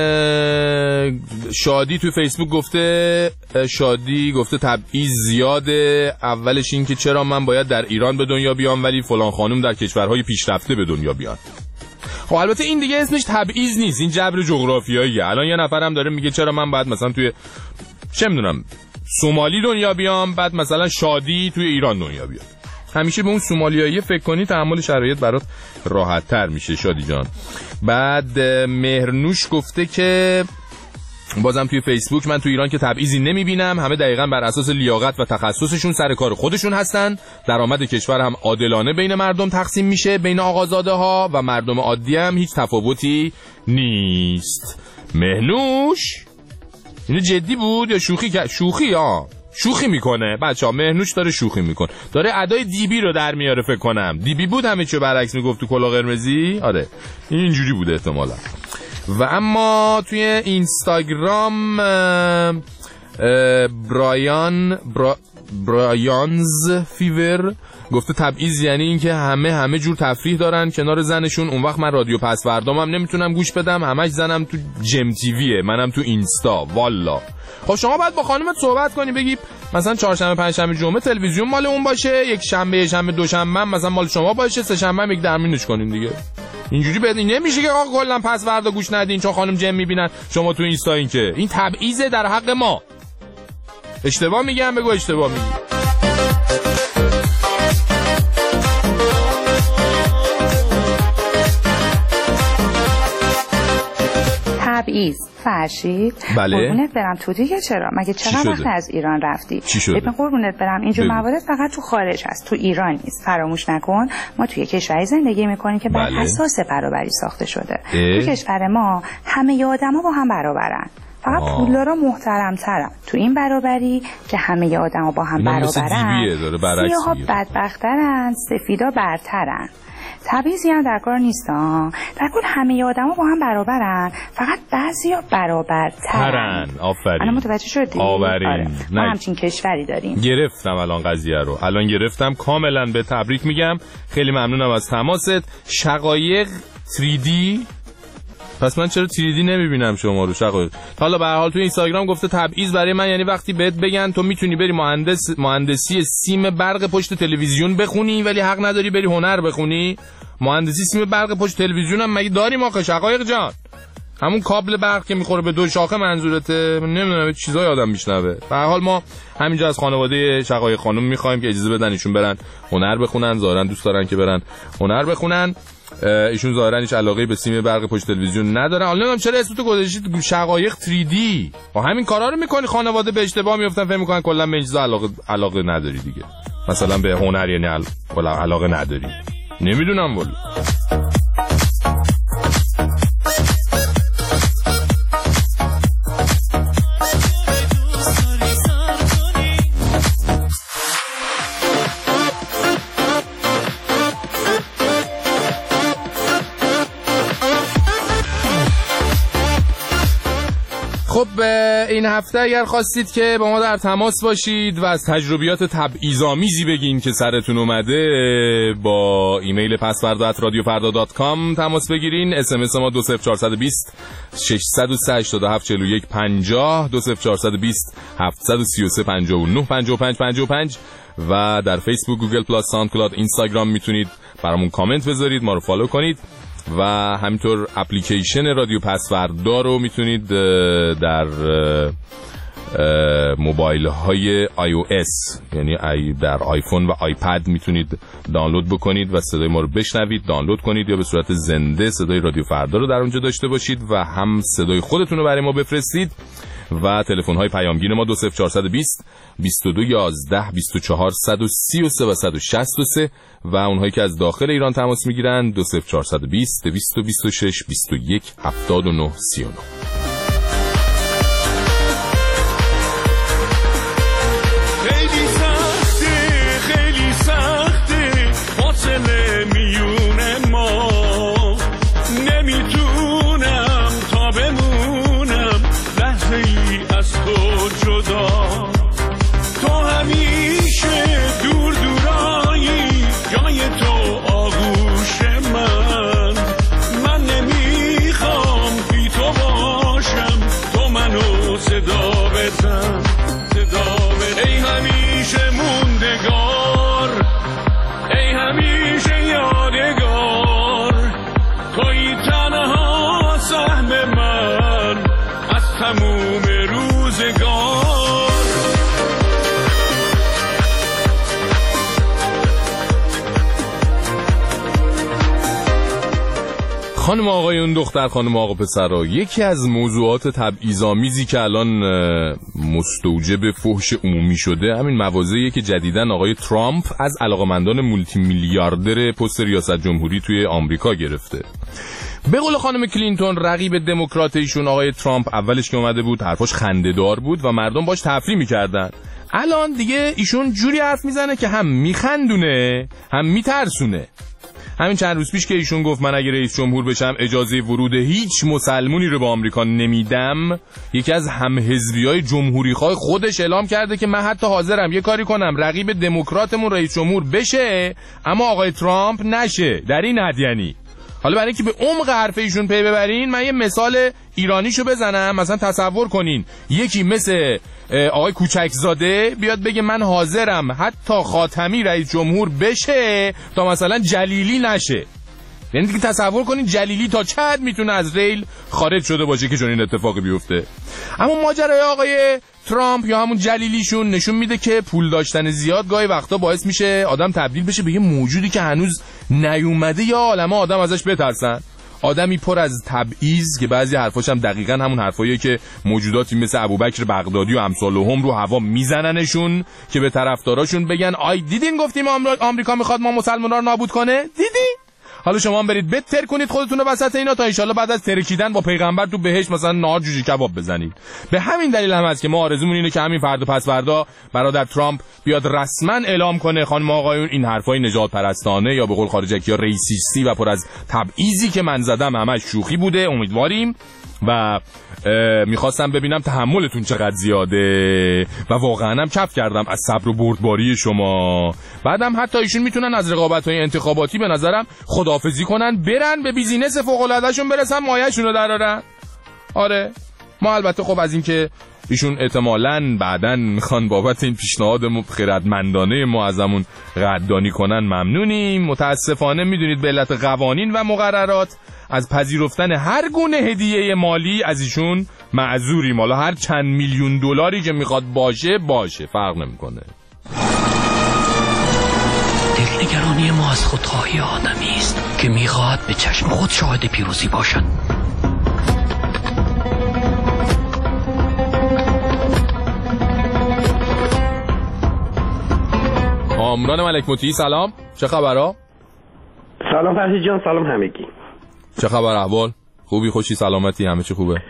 شادی تو فیسبوک گفته، شادی گفته تبعیض زیاده. اولش این که چرا من باید در ایران به دنیا بیام ولی فلان خانم در کشورهای پیشرفته به دنیا بیان. خب البته این دیگه اسمش تبعیض نیست، این جبر جغرافیاییه. الان یه نفرم داره میگه چرا من باید مثلا توی چه میدونم سومالی دنیا بیام بعد مثلا شادی توی ایران دنیا بیاد. همیشه به اون سومالیایی فکر کنی تحمل شرایط برات راحت تر میشه شادی جان. بعد مهرنوش گفته که بازم توی فیسبوک من تو ایران که تبعیضی نمیبینم، همه دقیقاً بر اساس لیاقت و تخصصشون سر کار خودشون هستن. درآمد کشور هم عادلانه بین مردم تقسیم میشه، بین آقازاده ها و مردم عادی هم هیچ تفاوتی نیست. مهنوش اینو جدی بود یا شوخی؟ شوخی میکنه بچه‌ها. مهنوش داره شوخی میکنه، داره ادای دیبی رو در میاره. فکر کنم دیبی بود همه چیو برعکس میگفت تو کلاه قرمزی. آره اینجوری بوده احتمالاً. و اما توی اینستاگرام برایانز فیور گفته تبعیض یعنی این که همه جور تفریح دارن کنار زنشون، اون وقت من رادیو پس فردام هم نمیتونم گوش بدم، همش زنم تو جم تیویه، منم تو اینستا. والا خب شما باید با خانمت صحبت کنی، بگی مثلا چهارشنبه پنجشنبه جمعه تلویزیون مال اون باشه، یک شنبه دوشنبه مثلا مال شما باشه، سه شنبه هم یک درمینش کنین دیگه. اینجوری بدین نمیشه که آقا کلا پس فردا گوش ندین چون خانم جم میبینن شما تو اینستا. این که این تبعیضه در حق ما. اشتباه میگم بگو اشتباه میگی. تبعیض فرشید. بله. قربونت برم تو دیگه چرا؟ مگه چقدر وقت از ایران رفتی؟ چی شده؟ ببین قربونت برم اینجور موارد فقط تو خارج هست، تو ایران نیست. فراموش نکن ما توی کشوری زندگی میکنیم که بر اساس برابری ساخته شده. تو کشور ما همه آدما با هم برابرن، فقط پولدارا محترم‌ترن. تو این برابری که همه آدما با هم برابرن، سیاها بدبخترن، سفیدا برترن. تبعیضی هم در کار نیست ها. در کل همه آدما با هم برابرن، فقط بعضیا برابرترن. آفرین. الان متوجه شدی؟ آفرین. ما همچین کشوری داریم. گرفتم الان قضیه رو. الان گرفتم کاملا. به تبریک میگم. خیلی ممنونم از تماست. شقایق 3D. پس من چرا 3D نمیبینم شما رو شقایق؟ حالا به هر حال تو اینستاگرام گفته تبعیض برای من یعنی وقتی بهت بگن تو میتونی بری مهندسی سیم برق پشت تلویزیون بخونی ولی حق نداری بری هنر بخونی. مهندسی سیم برق پشت تلویزیون هم مگه داریم آخه شقایق جان؟ همون کابل برق که میخوره به دو شاخه منظورته؟ نمیدونم چیزای آدم میشنوه. به هر حال ما همینجا از خانواده شقایق خانم میخوایم که اجازه بدن ایشون برن هنر بخونن. ظاهرا دوست دارن که برن هنر بخونن. ایشون ظاهرا هیچ علاقه‌ای به سیم برق پشت تلویزیون ندارن. حالا نمیدونم چرا اسمتو گذاشتید شقایق 3D. با همین کارا رو میکنی خانواده به اشتباه میافتن، فکر میکنن کلا به چیزا علاقه نداری دیگه. مثلا به هنر یعنی علاقه نداری. نمیدونم والا. خب این هفته اگر خواستید که با ما در تماس باشید و از تجربیات تبعیض‌آمیزی بگین که سرتون اومده، با ایمیل pasfarda@radiofarda.com تماس بگیرین. SMS ما 20420 603 87 41 50 20420 733 59 55 55 و در فیسبوک، گوگل پلاس، ساوندکلاود، اینستاگرام میتونید برامون کامنت بذارید، ما رو فالو کنید و همینطور اپلیکیشن رادیو پسوردا رو میتونید در موبایل های iOS یعنی در آیفون و آیپد میتونید دانلود بکنید و صدای ما رو بشنوید، دانلود کنید یا به صورت زنده صدای رادیو فردا رو در اونجا داشته باشید و هم صدای خودتون رو برای ما بفرستید. و تلفن های پیامگیر ما 20420 22 11 24 133 و 163 و اونهایی که از داخل ایران تماس میگیرن 20420 226 21 79 39. خیلی سخته فاصله میونه ما، نمیتونم تا بمونم لحظه ای از تو جدا. تو همیشه دور دورایی، جای تو آغوش من نمیخوام بی تو خانم آقایون، دختر خانم آقا پسرا، یکی از موضوعات تبعیض‌آمیزی که الان مستوجب فحش عمومی شده همین موازه‌ایه که جدیداً آقای ترامپ از علاقمندان مولتی میلیاردر پست ریاست جمهوری توی آمریکا گرفته. به قول خانم کلینتون رقیب دموکرات ایشون آقای ترامپ اولش که اومده بود حرفاش خنده‌دار بود و مردم باش تفریح می‌کردن. الان دیگه ایشون جوری حرف میزنه که هم میخندونه هم میترسونه. همین چند روز پیش که ایشون گفت من اگه رئیس جمهور بشم اجازه ورود هیچ مسلمونی رو به آمریکا نمیدم، یکی از همحزبیای جمهوریخواه خودش اعلام کرده که من حتی حاضرم یه کاری کنم رقیب دموکراتمون رئیس جمهور بشه اما آقای ترامپ نشه. در این حد یعنی. حالا برای اینکه به عمق حرف ایشون پی ببرین من یه مثال ایرانیشو بزنم. مثلا تصور کنین یکی مثل آقای کوچکزاده بیاد بگه من حاضرم حتی خاتمی رئیس جمهور بشه تا مثلا جلیلی نشه. یعنی دیگه تصور کنین جلیلی تا چه حد میتونه از ریل خارج شده باشه که چنین اتفاقی بیفته. اما ماجرای آقای ترامپ یا همون جلیلیشون نشون میده که پول داشتن زیاد گاهی وقتا باعث میشه آدم تبدیل بشه به یه موجودی که هنوز نیومده یا عالمه آدم ازش بترسن. آدمی پر از تبعیض که بعضی حرفاش هم دقیقاً همون حرفاییه که موجوداتی مثل ابوبکر بغدادی و امثالهم رو هوا میزننشون که به طرفداراشون بگن آی دیدین گفتیم آمریکا میخواد ما مسلمان‌ها رو نابود کنه؟ دیدین؟ حالا شما هم برید بتر کنید خودتون رو وسط اینا تا ان شاءالله بعد از ترکیدن با پیغمبر تو بهشت مثلا نهار جوجه کباب بزنید. به همین دلیل هم هست که ما آرزومون اینه که همین فردا پس فردا برادر ترامپ بیاد رسما اعلام کنه خانم آقایون این حرفای نجات پرستانه یا به قول خارجی‌ها ریسیستی و پر از تبعیضی که من زدم همش شوخی بوده. امیدواریم و میخواستم ببینم تحملتون چقدر زیاده و واقعا هم کف کردم از صبر و بردباری شما. بعدم حتی ایشون میتونن از رقابت‌های انتخاباتی به نظرم خداحافظی کنن، برن به بیزینس فوق‌العاده‌شون برسن، مایه‌شون رو درارن. آره ما البته خب از این که ایشون احتمالاً بعداً میخوان بابت این پیشنهاد خردمندانه ما ازمون قدردانی کنن ممنونیم. متاسفانه میدونید به علت قوانین و مقررات از پذیرفتن هر گونه هدیه مالی از ایشون معذوریم. حالا هر چند میلیون دلاری که میخواد باشه فرق نمیکنه. دلنگرانی ما از خودخواهی آدمی است که میخواهد به چشم خود شاهد پیروزی باشد. کامران ملک مطیعی سلام، چه خبرها؟ سلام فرشید جان، سلام همگی. چه خبر احوال؟ خوبی خوشی سلامتی همه چی خوبه؟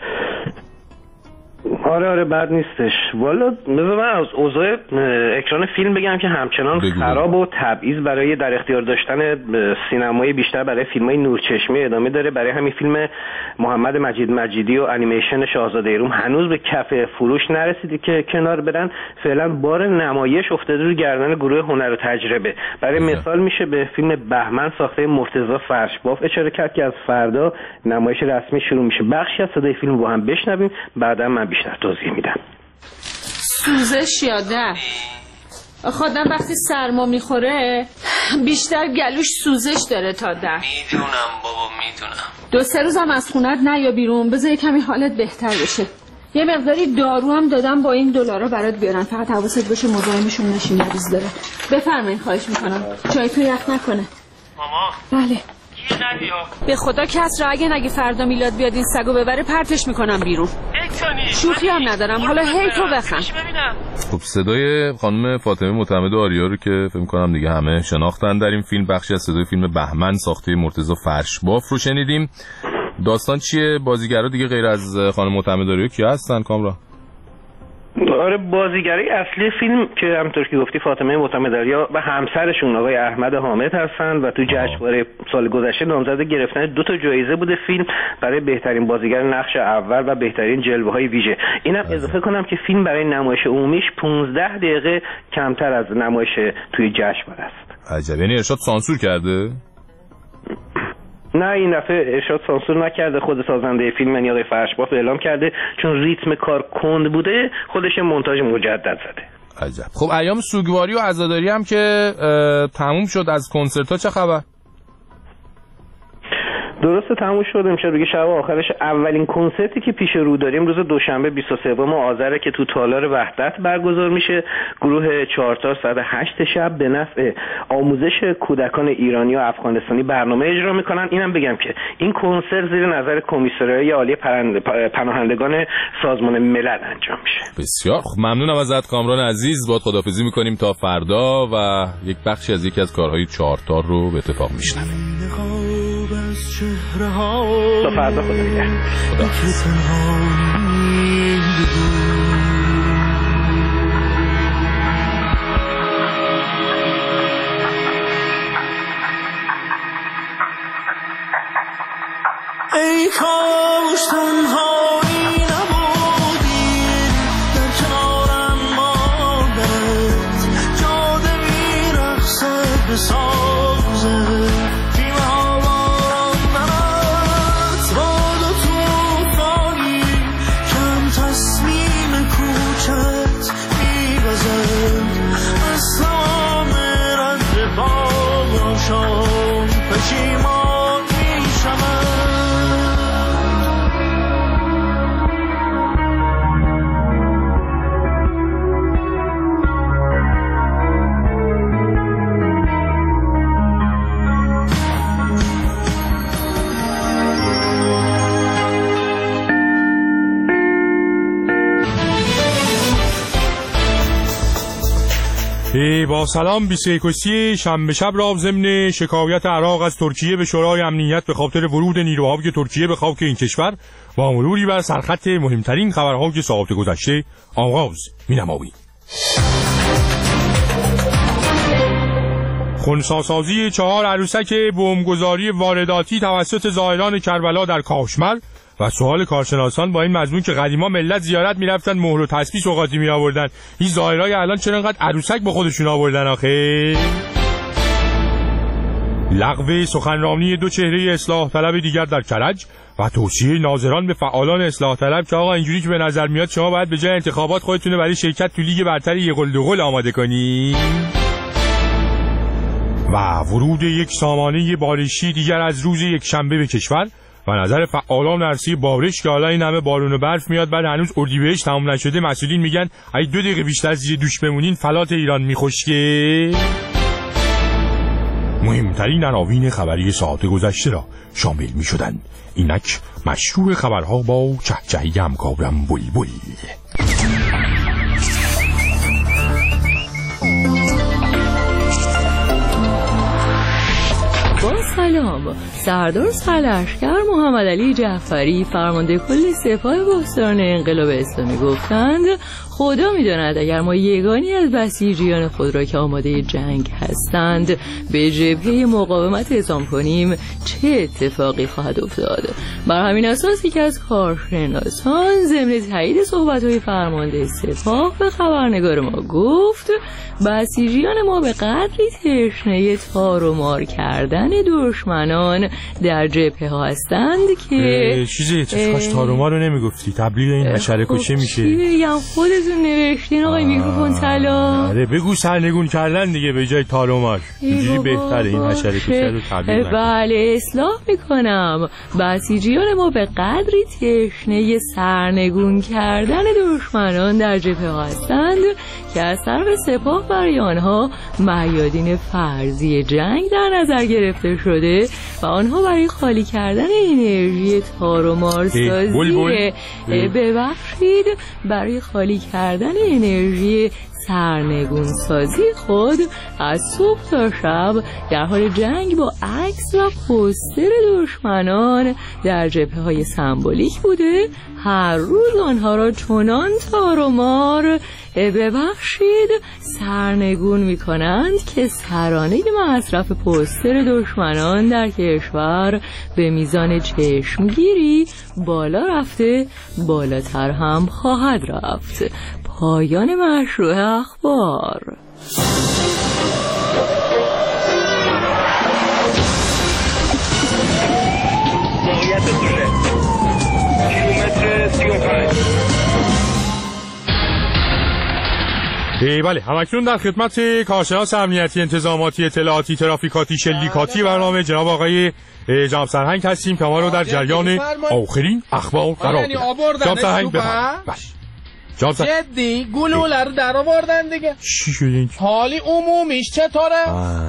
آره بد نیستش. والا بذار من از اوضاع اکران فیلم بگم که همچنان خراب و تبعیض برای در اختیار داشتن سینمایی بیشتر برای فیلم‌های نورچشمی ادامه داره. برای همین فیلم محمد مجیدی و انیمیشن شاهزاده ایروم هنوز به کف فروش نرسیده که کنار برن. فعلا بار نمایش افتاده رو گردن گروه هنر و تجربه. برای مثال میشه به فیلم بهمن ساخته مرتضی فرشباف اشاره کرد که از فردا نمایش رسمی شروع میشه. بخشی از صدای فیلم رو هم بشنویم، بعدا من بیشتر توضیح میدم. سوزش یاده خودم وقتی سرما میخوره بیشتر گلوش سوزش داره تا در. میدونم بابا میدونم. 2-3 روزم از خونت نیا بیرون، بذار یه کمی حالت بهتر بشه. یه مقداری دارو هم دادم با این دلارا برات بیارن، فقط حواست باشه مزاحمشون نشی مریض داره. بفرمایید خواهش میکنم چایتون یخ نکنه. ماما بله به خدا کسرا اگه فردا میلاد بیاد این سگو ببره پرتش میکنم بیرون. شوخی هم ندارم، حالا هی تو بخند. خب صدای خانم فاطمه معتمد آریا رو که فکر می‌کنم دیگه همه شناختن در این فیلم، بخشی از صدای فیلم بهمن ساخته مرتضی فرشباف رو شنیدیم. داستان چیه؟ بازیگرا دیگه غیر از خانم معتمد آریا کیا هستن کامران؟ آره بازیگرای اصلی فیلم که همونطور که گفتی فاطمه معتمدآریا و همسرشون آقای احمد حامد هستن و تو جشنواره سال گذشته نامزد گرفتن 2 جایزه بوده فیلم برای بهترین بازیگر نقش اول و بهترین جلوه‌های ویژه. اینم اضافه کنم که فیلم برای نمایش عمومیش 15 دقیقه کمتر از نمایش توی جشنواره است. عجب، یعنی ارشاد سانسور کرده؟ نه این دفعه ارشاد سانسور نکرده، خود سازنده فیلم یعنی آقای فرشباف اعلام کرده چون ریتم کار کند بوده خودش مونتاژ مجدد زده. عجب. خب ایام سوگواری و عزاداری هم که تموم شد از کنسرت ها چه خبر؟ درسته تموم شد. امشب دیگه شب آخرش. اولین کنسرتی که پیش رو داریم روز دوشنبه 23 آذر که تو تالار وحدت برگزار میشه. گروه 4 تا ساعت 8 شب به نفع آموزش کودکان ایرانی و افغانستانی برنامه اجرا میکنن. اینم بگم که این کنسرت زیر نظر کمیسریای عالی پناهندگان سازمان ملل انجام میشه. بسیار خوب، ممنونم ازت کامران عزیز. باهات خداحافظی میکنیم تا فردا و یک بخشی از یکی از کارهای 4 تا رو به اتفاق میشنویم. تا فردا، خدا نگهدار. ای کاش تنهایی نبودی در کنارم مادرت جاده میرقصد به سازت تیم آواران منت باد و توفانی کم تصمیم کوچت میوزد از تمام رد باشم پشیمان میشم. با سلام 21 شنبه شب را ضمن شکایت عراق از ترکیه به شورای امنیت به خاطر ورود نیروهای ترکیه به خاک این کشور با مروری بر سرخط مهمترین خبرهای ساعات گذشته آغاز می‌نماییم. خنثی‌سازی 4 عروسک بمبگذاری وارداتی توسط زائران کربلا در کاشمر و سوال کارشناسان با این مضمون که قدیما ملت زیارت میرفتن مهر و تسبیح سوغاتی می آوردن، این زائرای الان چرا انقدر عروسک با خودشون آوردن آخه؟ لغو سخنرانی 2 چهره اصلاح طلب دیگر در کرج و توصیه ناظران به فعالان اصلاح طلب که آقا اینجوری که به نظر میاد شما باید به جای انتخابات خودتون رو برای شرکت تو لیگ برتر یه گل 2 گل آماده کنی. و ورود یک سامانه بارشی دیگر از روز یک شنبه به کشور و نظر فعالان عرصه بارش که حالا این همه بارون و برف میاد بعد هنوز اردیبهشت تموم نشده. مسئولین میگن اگه 2 دقیقه بیشتر زیر دوش بمونین فلات ایران میخشکه. مهمترین عناوین خبری ساعت گذشته را شامل میشدند. اینک مشروع خبرها با چهچهی همکارم بلبل. با سلام، سردار سرلشکر محمد علی جعفری فرمانده کل سپاه بستان انقلاب اسلامی گفتند خدا می‌داند اگر ما یگانی از بسیجیان خود را که آماده جنگ هستند به جبهه مقاومت اعزام کنیم چه اتفاقی خواهد افتاد. بر همین اساس که از کارشناسان ضمن تایید صحبت‌های فرمانده سپاه به خبرنگار ما گفت بسیجیان ما به قدری تشنه تار و مار کردن دشمنان در جبهه ها هستند که چیزی کاش تار و مار رو نمیگفتی، تبلیغ این حشره کشه میشه. بگم خودتون نوشتین آقای میکروفون طلا. آره بگو سرنگون کردن دیگه به جای تار و مار، اینجوری بهتره این حشره کشه رو تبلیغ نکن. بله اصلاح میکنم. بسیجیان ما به قدری تشنه سرنگون کردن دشمنان در جبهه ها هستند که از طرف سپاه برای آنها میادین فرضی جنگ در نظر گرفته شده و آنها برای خالی کردن انرژی تار و مارسازی ببخشید برای خالی کردن انرژی سرنگون سازی خود از صبح تا شب در حال جنگ با عکس و پوستر دشمنان در جبهه های سمبولیک بوده. هر روز آنها را چنان تار و مار ببخشید سرنگون می کنند که سرانه مصرف پوستر دشمنان در کشور به میزان چشمگیری بالا رفته، بالاتر هم خواهد رفت. پایان مشروع اخبار. موقعیت دوله کیلومتر 35 بله همکنون در خدمت کارشناس امنیتی انتظاماتی اطلاعاتی ترافیکاتی شلیکاتی برنامه جناب آقای جناب سرهنگ هستیم که ما رو در جریان آخرین اخبار قرار بدن. جناب سرهنگ بفرمایید. جدی گلوله رو در آوردن دیگه. چی شده این؟ حالی عمومیش چطوره؟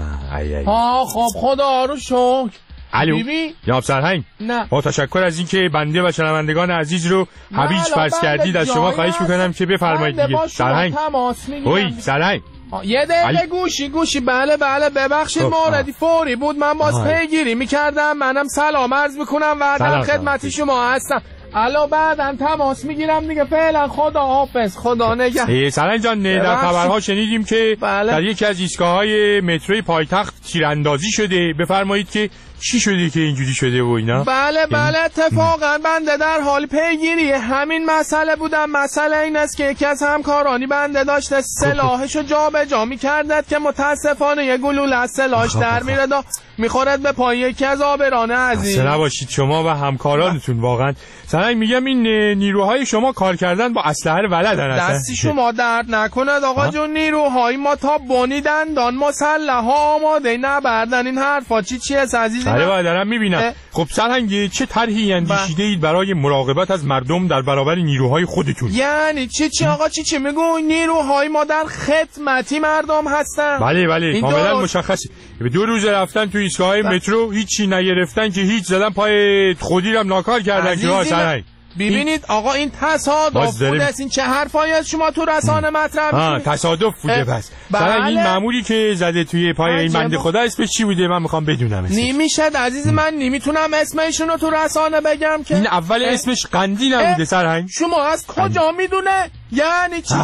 خب خدا رو شکر. الو جناب سرهنگ، نه با تشکر از اینکه بنده و شنوندگان عزیز رو هویج فرض کردید از شما خواهش میکنم که بفرمایید دیگه. سرهنگ اوی سرهنگ یه دقیقه گوشی بله ببخشید موردی فوری بود، من باز پیگیری میکردم. منم سلام عرض میکنم و در خدمت شما هستم. الان بعداً تماس میگیرم دیگه. فعلا خدا حافظ، خدا نگه. سرهنگ جان در خبرها شنیدیم که در یکی از ایستگاه‌های متروی پایتخت تیراندازی شده. بفرمایید که چی شده که اینجوری شده و اینا؟ بله اتفاقا بنده در حال پیگیری همین مسئله بودم. مسئله این است که یکی از همکارانی بنده داشته سلاحشو جابجا می‌کردد که متاسفانه یه گلوله از سلاحش در میره و میخورد به پای یکی از آبران عزیز. اصلا نباشید شما و همکارانتون واقعا. سرهنگ میگم این نیروهای شما کار کردن با اسلحه رو بلدن. دستی شما درد نکند آقا جون. نیروهای ما تا بنی دندان مسلح آماده نبردن. این حرفا چی است عزیزی؟ بله دارم میبینم. خب سرهنگ چه طرحی اندیشیده اید برای مراقبت از مردم در برابر نیروهای خودتون؟ یعنی چی آقا چی میگوی؟ نیروهای ما در خدمتی مردم هستن. بله کاملا مشخصه. به 2 روز رفتن تو ایستگاه مترو هیچی نگرفتن که هیچ، زدن پای خودی رو ناکار کردن که سرهنگ. ببینید آقا این تصادف بوده. این چه حرفایی از شما تو رسانه مطرح می‌کنید؟ تصادف بوده پس. سرهنگ این مأموری که زده توی پای این بنده خدا اسمش چی بوده؟ من میخوام بدونم اسمش. نمیشه عزیز من، نمیتونم اسمشون رو تو رسانه بگم که. این اول اسمش قندی نبوده سرهنگ؟ شما از کجا میدونه؟ یعنی چی؟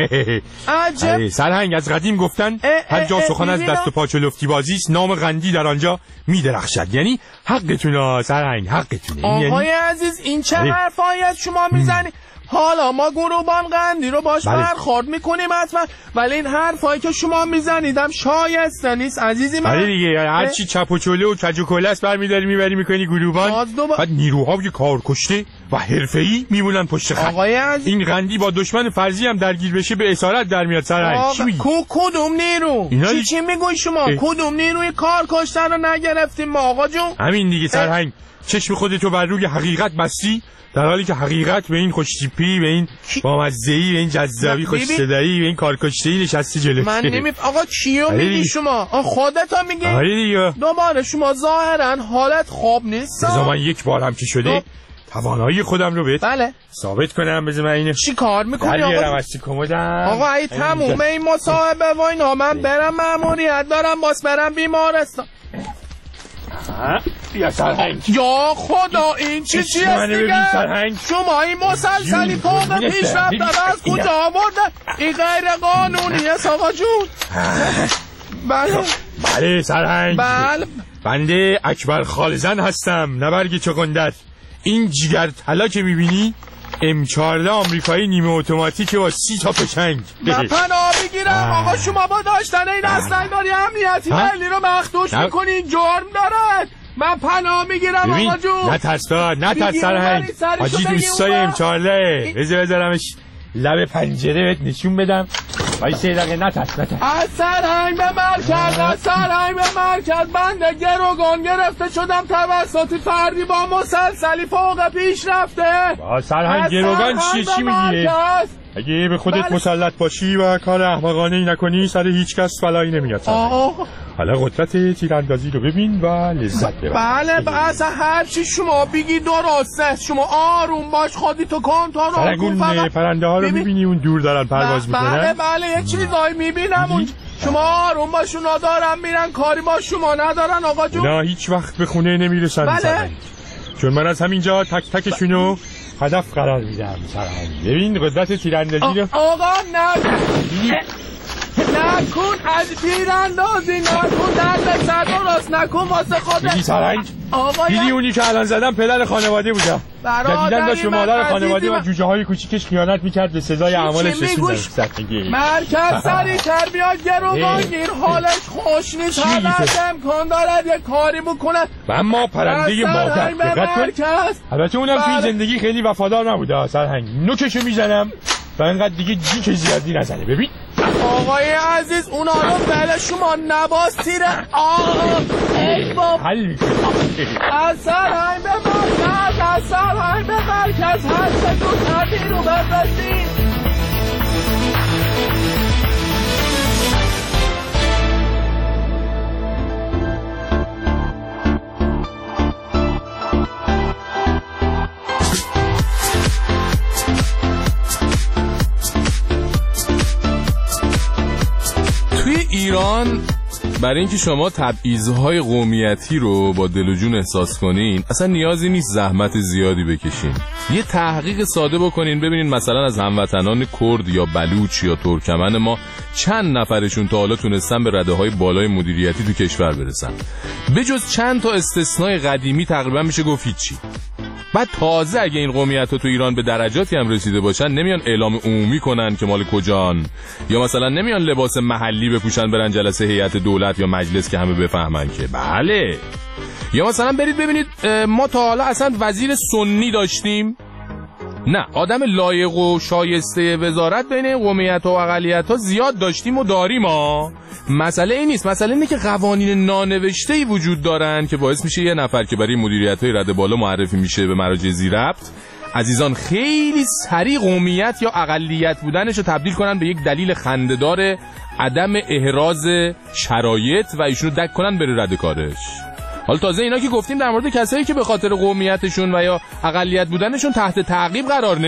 عجب. سرهنگ از قدیم گفتن هر جا سخن از دست و پاچه لفتی بازی است، نام قندی در آنجا میدرخشد. یعنی حقتونه سرهنگ، حقتونه. آقای عزیز این چه حرفایی از شما میزنی؟ حالا ما گروبان قندی رو باش برخورد میکنیم حتما، ولی این حرفایی که شما میزنیدم شایسته نیست عزیزی من. بله دیگه هر چی چپ و چله و کج و کله است برمی‌داری میبری میکنی گروبان. بعد نیروهای کار کشته و حرفه‌ای میمونن پشت خط. آقای عزیز این قندی با دشمن فرضی هم درگیر بشه به اسارت در میاد سرهنگ. چی میگی؟ کدوم نیرو؟ چی میگوی شما؟ کدوم نیروی کار کشته رو نگرفتیم ما آقا جون؟ همین دیگه سرهنگ. چشم خودتو بر روی حقیقت بستی، در حالی که حقیقت به این خوشتیپی، به این بامزه‌ای، به این جذابی خوش‌صدایی، به این کارکشته‌ای نشستی جلوی. من آقا چیو میگی شما؟ خودت میگی؟ آره دیگه. دوباره شما ظاهرا حالت خوب نیست. بذار من یک بار هم که شده توانایی خودم رو بهت ثابت کنم. بذار من اینو چی کار میکنی آقا؟ آقا ای تموم این مصاحبه و اینا من برم مأموریت دارم، باز برم بیمارستان. یا سرهنگ، یا خدا این چی است دیگه؟ شما این مسلسلی فوق پیش رفته از کجا آورده؟ این غیر قانونی است آقا جون. بله سرهنگ، بنده اکبر خالزن هستم، نبرگ چقندر. این جیگر طلا که میبینی M14 آمریکایی نیمه اتوماتیک با 30 تا پشنگ. من پناه بگیرم آقا شما با داشتن این اسلحه‌داری امنیتی ملی رو مخدوش میکنی، جرم دارد. من پناه میگیرم آقا جون. نترس سرهنگ. حاجی دوستای M14 بذارمش لب پنجره بهت نشون بدم. وای 3 دقیقه نترس. از سرهنگ به مرکز بنده گروگان گرفته شدم توسط فردی با مسلسلی فوق پیش رفته. سرهنگ گروگان چی میگی؟ اگه به خودت مسلط باشی و کار احمقانه‌ای نکنی سر هیچ کس بلایی نمیاد. حالا قدرت تیراندازی رو ببین و لذت ببر. بله اصلا هر چی شما بگی درسته. شما آروم باش، خودتو کنترل کن. فقط پرنده ها رو میبینی اون دور دارن پرواز میکنن؟ بله یه چیزایی میبینم اون. شما آروم باش، اونا دارن میرن، کاری با شما ندارن آقا جون. نه هیچ وقت به خونه نمیرسن سرهنگ، چون من از همینجا تک تکشونو هدف قرار میدم سرهنگ. ببین قدرت تیراندازی رو. آقا نکن از تیراندازی، نکن درد سر درست نکن واسه خودت. دیدی سرهنگ؟ دیدی اونی که الان زدم پدر خانواده بودم. جدیدن داشت مادر خانواده و جوجه های کوچیکش خیانت میکرد، به سزای اعمالش رسوندن. مرکز سریع‌تر بیاد، گروگانگیر حالش خوش نیست، حالت امکان دارد یه کاری بکنه. اما پرنده مادر دقت کن. البته اونم توی زندگی خیلی وفادار نبوده سرهنگ. نوکشو میزنم و اینقدر دیگه جیک زیادی نزنه. ببین آقای عزیز اون حالا بله شما نباز تیره ای بابا از سرهنگ به مرکز از سرهنگ به مرکز هر سه دو تردی رو بفرستید. توی ایران برای اینکه شما تبعیض‌های قومیتی رو با دل و جون احساس کنین اصلا نیازی نیست زحمت زیادی بکشین. یه تحقیق ساده بکنین ببینین مثلا از هموطنان کرد یا بلوچ یا ترکمن ما چند نفرشون تا حالا تونستن به رده‌های بالای مدیریتی تو کشور برسن. بجز چند تا استثنای قدیمی تقریبا میشه گفت هیچی. بعد تازه اگه این قومیت‌ها تو ایران به درجاتی هم رسیده باشن نمیان اعلام عمومی کنن که مال کجان، یا مثلا نمیان لباس محلی بپوشن برن جلسه هیئت دولت یا مجلس که همه بفهمن که بله، یا مثلا برید ببینید ما تا حالا اصلا وزیر سنی داشتیم؟ نه، آدم لایق و شایسته وزارت بین قومیت و اقلیت‌ها زیاد داشتیم و داریم ها. مسئله این نیست، مسئله اینه که قوانین نانوشته‌ای وجود دارن که باعث میشه یه نفر که برای مدیریت‌های رده بالا معرفی میشه به مراجع ذی‌ربط عزیزان خیلی سریع قومیت یا اقلیت بودنش رو تبدیل کنن به یک دلیل خنده‌دار عدم احراز شرایط و ایشونو دک کنن بره رد کارش. حالا تازه اینا که گفتیم در مورد کسایی که به خاطر قومیتشون و یا اقلیت بودنشون تحت تعقیب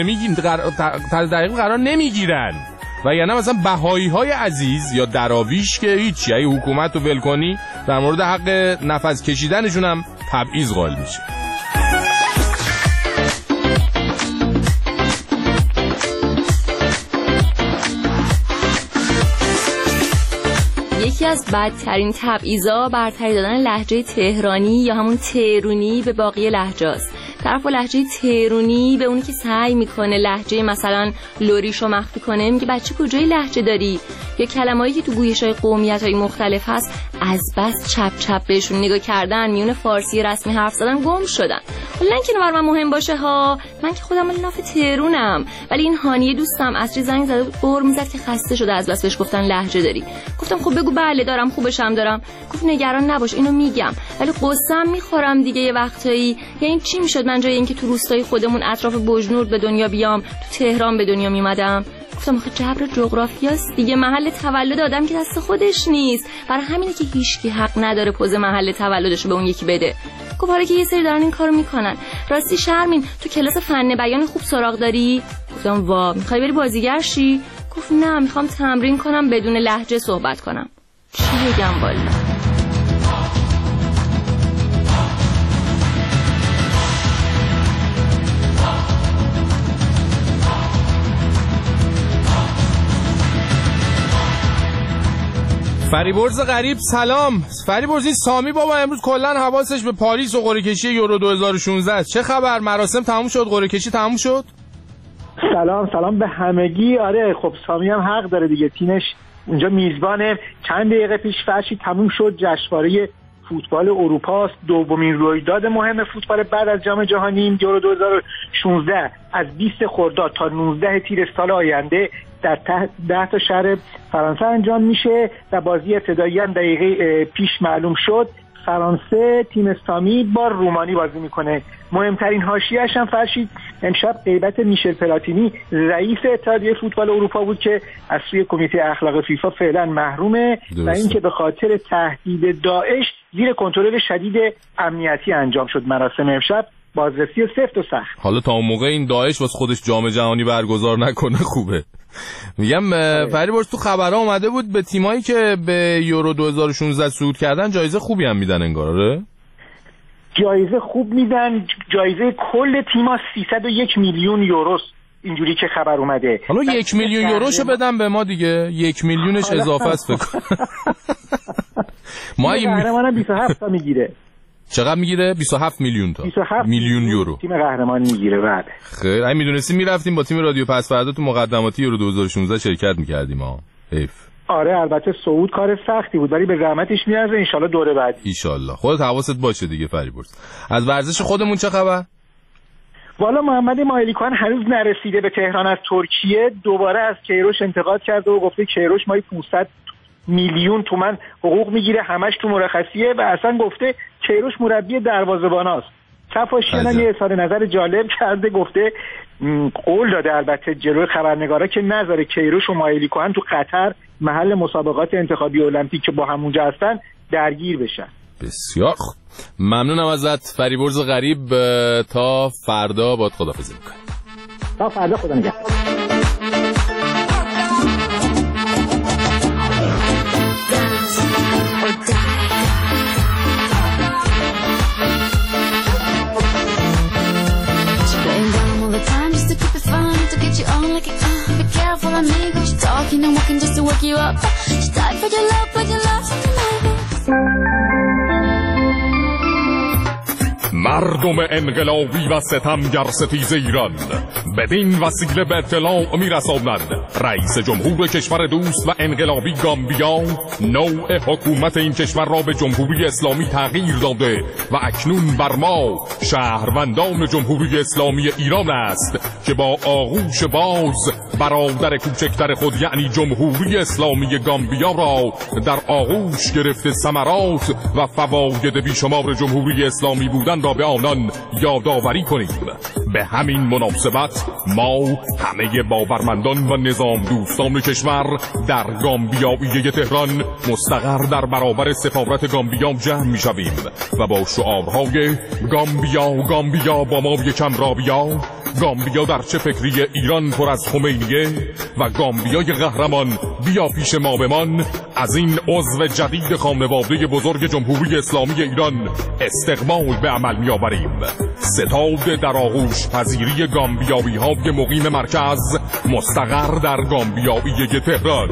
قرار نمیگیرن و یعنی مثلا بهایی‌های عزیز یا دراویش که هیچ، یعنی حکومت رو ول کنی در مورد حق نفس کشیدنشون هم تبعیض قائل میشه. یکی از بدترین تبعیضا برتری دادن لهجه تهرانی یا همون تهرونی به باقی لهجه‌ست. طرف با لهجه تهرونی به اونی که سعی میکنه لهجه مثلا لوریشو مخفی کنه میگه بچه کجای لهجه داری، یا کلمه‌ای که تو گویش‌های قومیت‌های مختلف هست از بس چپ چپ بهشون نگاه کردن میون فارسی رسمی حرف زدن گم شدن. حالا اینکه بر من مهم باشه ها، من که خودم ناف تهرونم، ولی این هانیه دوستم عصری زنگ زده بود قر میزد که خسته شده از بس بهش گفتن لهجه داری. گفتم خب بگو بله دارم، خوبشم دارم. گفت نگران نباش اینو میگم، ولی قصه‌ام میخورم دیگه یه وقتایی. یعنی چی میشد من جای اینکه تو روستای خودمون اطراف بجنورد به دنیا بیام تو تهران به دنیا میومدم؟ گفتم آخه جبر جغرافیاست دیگه، محل تولد آدم که دست خودش نیست، برای همینه که هیچکی حق نداره پوز محل تولدشو به اون یکی بده. گفت آره که یه سری دارن این کارو میکنن. راستی شرمین تو کلاس فن بیان خوب سراغ داری؟ گفتم وا میخوای بری بازیگر شی؟ گفت نه میخوام تمرین کنم بدون لهجه صحبت کنم. چی بگم والا؟ فریبرز غریب سلام. فریبرز این سامی بابا امروز کلن حواسش به پاریس و قرعه کشی یورو 2016 است. چه خبر؟ مراسم تموم شد؟ قرعه کشی تموم شد؟ سلام به همگی. آره خب سامی هم حق داره دیگه، تیمش اونجا میزبانه. چند دقیقه پیش فرشی تموم شد جشنواره فوتبال اروپا، دومین رویداد مهم فوتبال بعد از جام جهانی یورو 2016 از 20 خرداد تا 19 تیر سال آینده در 10 تا شهر فرانسه انجام میشه و بازی ابتدایی هم دقیقه پیش معلوم شد. فرانسه تیم سامی با رومانی بازی میکنه. مهمترین حاشیه‌اش هم فرشید امشب غیبت میشل پلاتینی رئیس اتحادیه فوتبال اروپا بود که از سوی کمیته اخلاق فیفا فعلا محرومه و اینکه به خاطر تهدید داعش زیر کنترل شدید امنیتی انجام شد. مراسم امشب بازرسی سفت و سخت. حالا تا اون موقع این داعش واسه خودش جام جهانی برگزار نکنه خوبه. میگم فریبرز تو خبرها اومده بود به تیمایی که به یورو 2016 صعود کردن جایزه خوبی هم میدن انگار. آره جایزه خوب میدن. جایزه کل تیما 301 میلیون یوروست اینجوری که خبر اومده. حالا 1 میلیون یوروشو بدم به ما دیگه، 1 میلیونش اضافه است فکر کنم. ما قهرمانم 27 تا میگیره. چقدر میگیره؟ 27 میلیون تا. 27 میلیون یورو تیم قهرمان میگیره. بعد خیر اگه میدونستیم میرفتیم با تیم رادیو پس فردا تو مقدماتی یورو 2016 شرکت میکردیم ها. حیف. آره البته صعود کار سختی بود ولی به زحمتش میارزه. ان شاءالله دوره بعدی. ان شاءالله. خودت حواست باشه دیگه فریبرز. از ورزش خودمون چه خبر؟ والا محمد مایلیکان هنوز نرسیده به تهران از ترکیه، دوباره از کیروش انتقاد کرده و گفته کیروش مایی 500 میلیون تومان حقوق میگیره، همش تو مرخصیه و اصلا گفته کیروش مربی دروازه‌باناست. صفاشیان هم یه اظهار نظر جالب کرده، گفته قول داده البته جلوی خبرنگارا که نذاره کیروش و مایلیکان تو قطر محل مسابقات انتخابی المپیک که با همونجا هستن درگیر بشن. بسیار ممنونم ازت فریبرز غریب. تا فردا باید خداحافظی میکنم. تا فردا، خدا نگهدار. Talking and walking just to wake you up. She died for your love, but your love's مردم انقلابی و ستمگر ستیز ایران بدین وسیله به اطلاع می‌رسانند رئیس جمهور کشور دوست و انقلابی گامبیا نوع حکومت این کشور را به جمهوری اسلامی تغییر داده و اکنون بر ما شهروندان جمهوری اسلامی ایران است که با آغوش باز برادر کوچکتر خود یعنی جمهوری اسلامی گامبیا را در آغوش گرفته ثمرات و فواید بیشمار جمهوری اسلامی بودن را به آنان یادآوری کنیم. به همین مناسبت ما همه باورمندان و نظام دوستان کشور در گامبیایی تهران مستقر در برابر سفارت گامبیا جمع می‌شویم و با شعارهای گامبیا گامبیا با ما یکم رابیا، گامبیا در چه فکری ایران پر از خمینیه و گامبیای قهرمان بیا پیش ما بمان از این عضو جدید خانواده بزرگ جمهوری اسلامی ایران استقبال به عمل می‌آوریم. ستاد در آغوش پذیری گامبیایی های مقیم مرکز مستقر در گامبیایی تهران.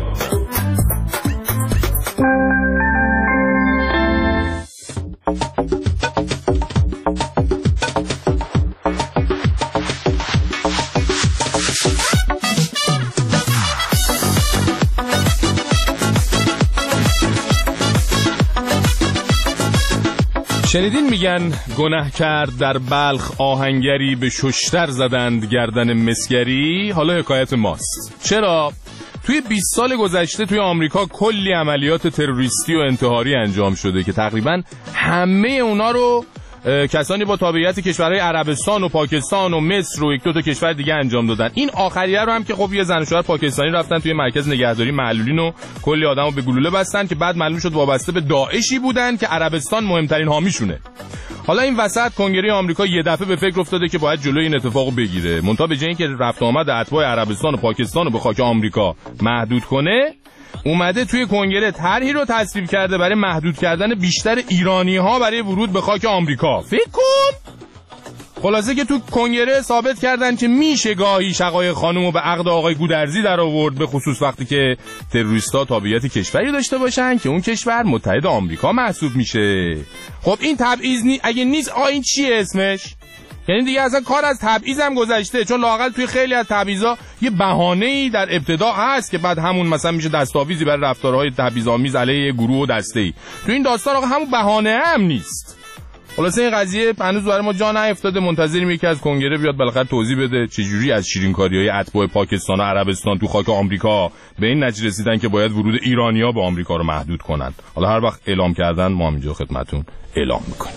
شنیدین میگن گناه کرد در بلخ آهنگری به ششتر زدند گردن مسگری؟ حالا حکایت ماست. چرا؟ توی 20 سال گذشته توی آمریکا کلی عملیات تروریستی و انتحاری انجام شده که تقریبا همه اونا رو کسانی با تابعیت کشورهای عربستان و پاکستان و مصر و یک دو تا کشور دیگه انجام دادن. این آخریه رو هم که خب یه زن و شوهر پاکستانی رفتن توی مرکز نگهداری معلولین و کلی آدمو به گلوله بستن که بعد معلوم شد وابسته به داعشی بودن که عربستان مهمترین حامیشونه. حالا این وسط کنگره آمریکا یه دفعه به فکر افتاده که باید جلوی این اتفاقو بگیره. منتها به جای اینکه رفت آمد اتباع عربستان و پاکستان رو به خاک آمریکا محدود کنه، اومده توی کنگره طرحی رو تصویب کرده برای محدود کردن بیشتر ایرانی‌ها برای ورود به خاک آمریکا. فکر کن. خلاصه که تو کنگره ثابت کردن که میشه گاهی شقایق خانومو به عقد آقای گودرزی در آورد، به خصوص وقتی که تروریستا تابعیت کشوری داشته باشن که اون کشور متحد آمریکا محسوب میشه. خب این تبعیض اگه نیست این چیه اسمش؟ یعنی دیگه اصلا کار از تبعیض هم گذشته، چون لااقل توی خیلی از تبعیضا یه بهانه‌ای در ابتدا هست که بعد همون مثلا میشه دستاویزی برای رفتارهای تبعیض‌آمیز علیه گروه و دسته‌ای. تو این داستان آقا همون بهانه هم نیست. خلاصه این قضیه هنوز برای ما جا نیفتاده، منتظریم یکی از کنگره بیاد بالاخره توضیح بده چجوری از شیرینکاری‌های اتباع پاکستان و عربستان تو خاک آمریکا به این نتیجه رسیدن که باید ورود ایرانی‌ها به آمریکا رو محدود کنن. حالا هر وقت اعلام کردن ما هم اینجا خدمتتون اعلام می‌کنیم.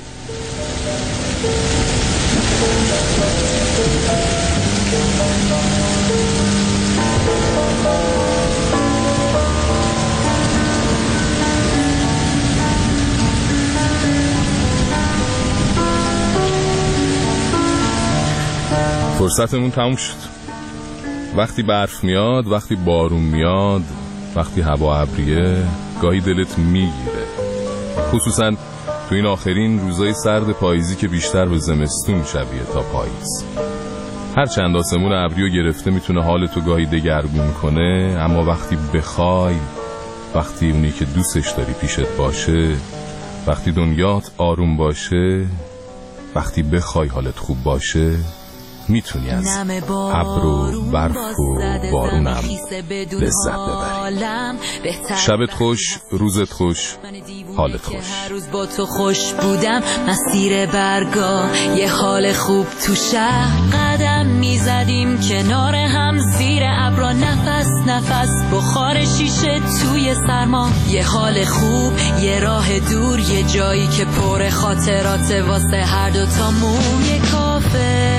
فرصتمون تموم شد. وقتی برف میاد، وقتی بارون میاد، وقتی هوا ابریه، گاهی دلت میگیره، خصوصا تو این آخرین روزای سرد پاییزی که بیشتر به زمستون شبیه تا پاییز. هر چند آسمون ابریو گرفته میتونه حالتو گاهی دگرگون کنه، اما وقتی بخوای، وقتی اونی که دوستش داری پیشت باشه، وقتی دنیات آروم باشه، وقتی بخوای حالت خوب باشه، میتونی از ابر و برف و بارونم لذت ببری. شبت خوش، روزت خوش. حالت خوش. هر روز با تو خوش بودم، مسیر برگاه، یه حال خوب تو شهر، قدم میزدیم کنار هم زیر ابرا، نفس نفس بخار شیشه توی سرما، یه حال خوب، یه راه دور، یه جایی که پر خاطرات واسه هر دوتامون، یه کافه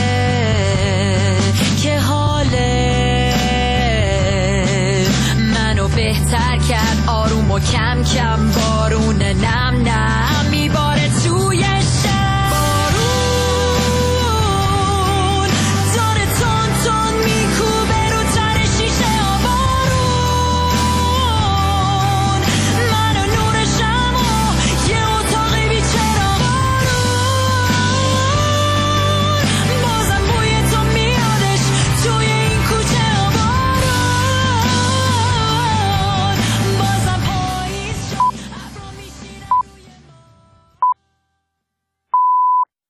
که حاله منو بهتر کرد، آروم و کم کم بارون نم نم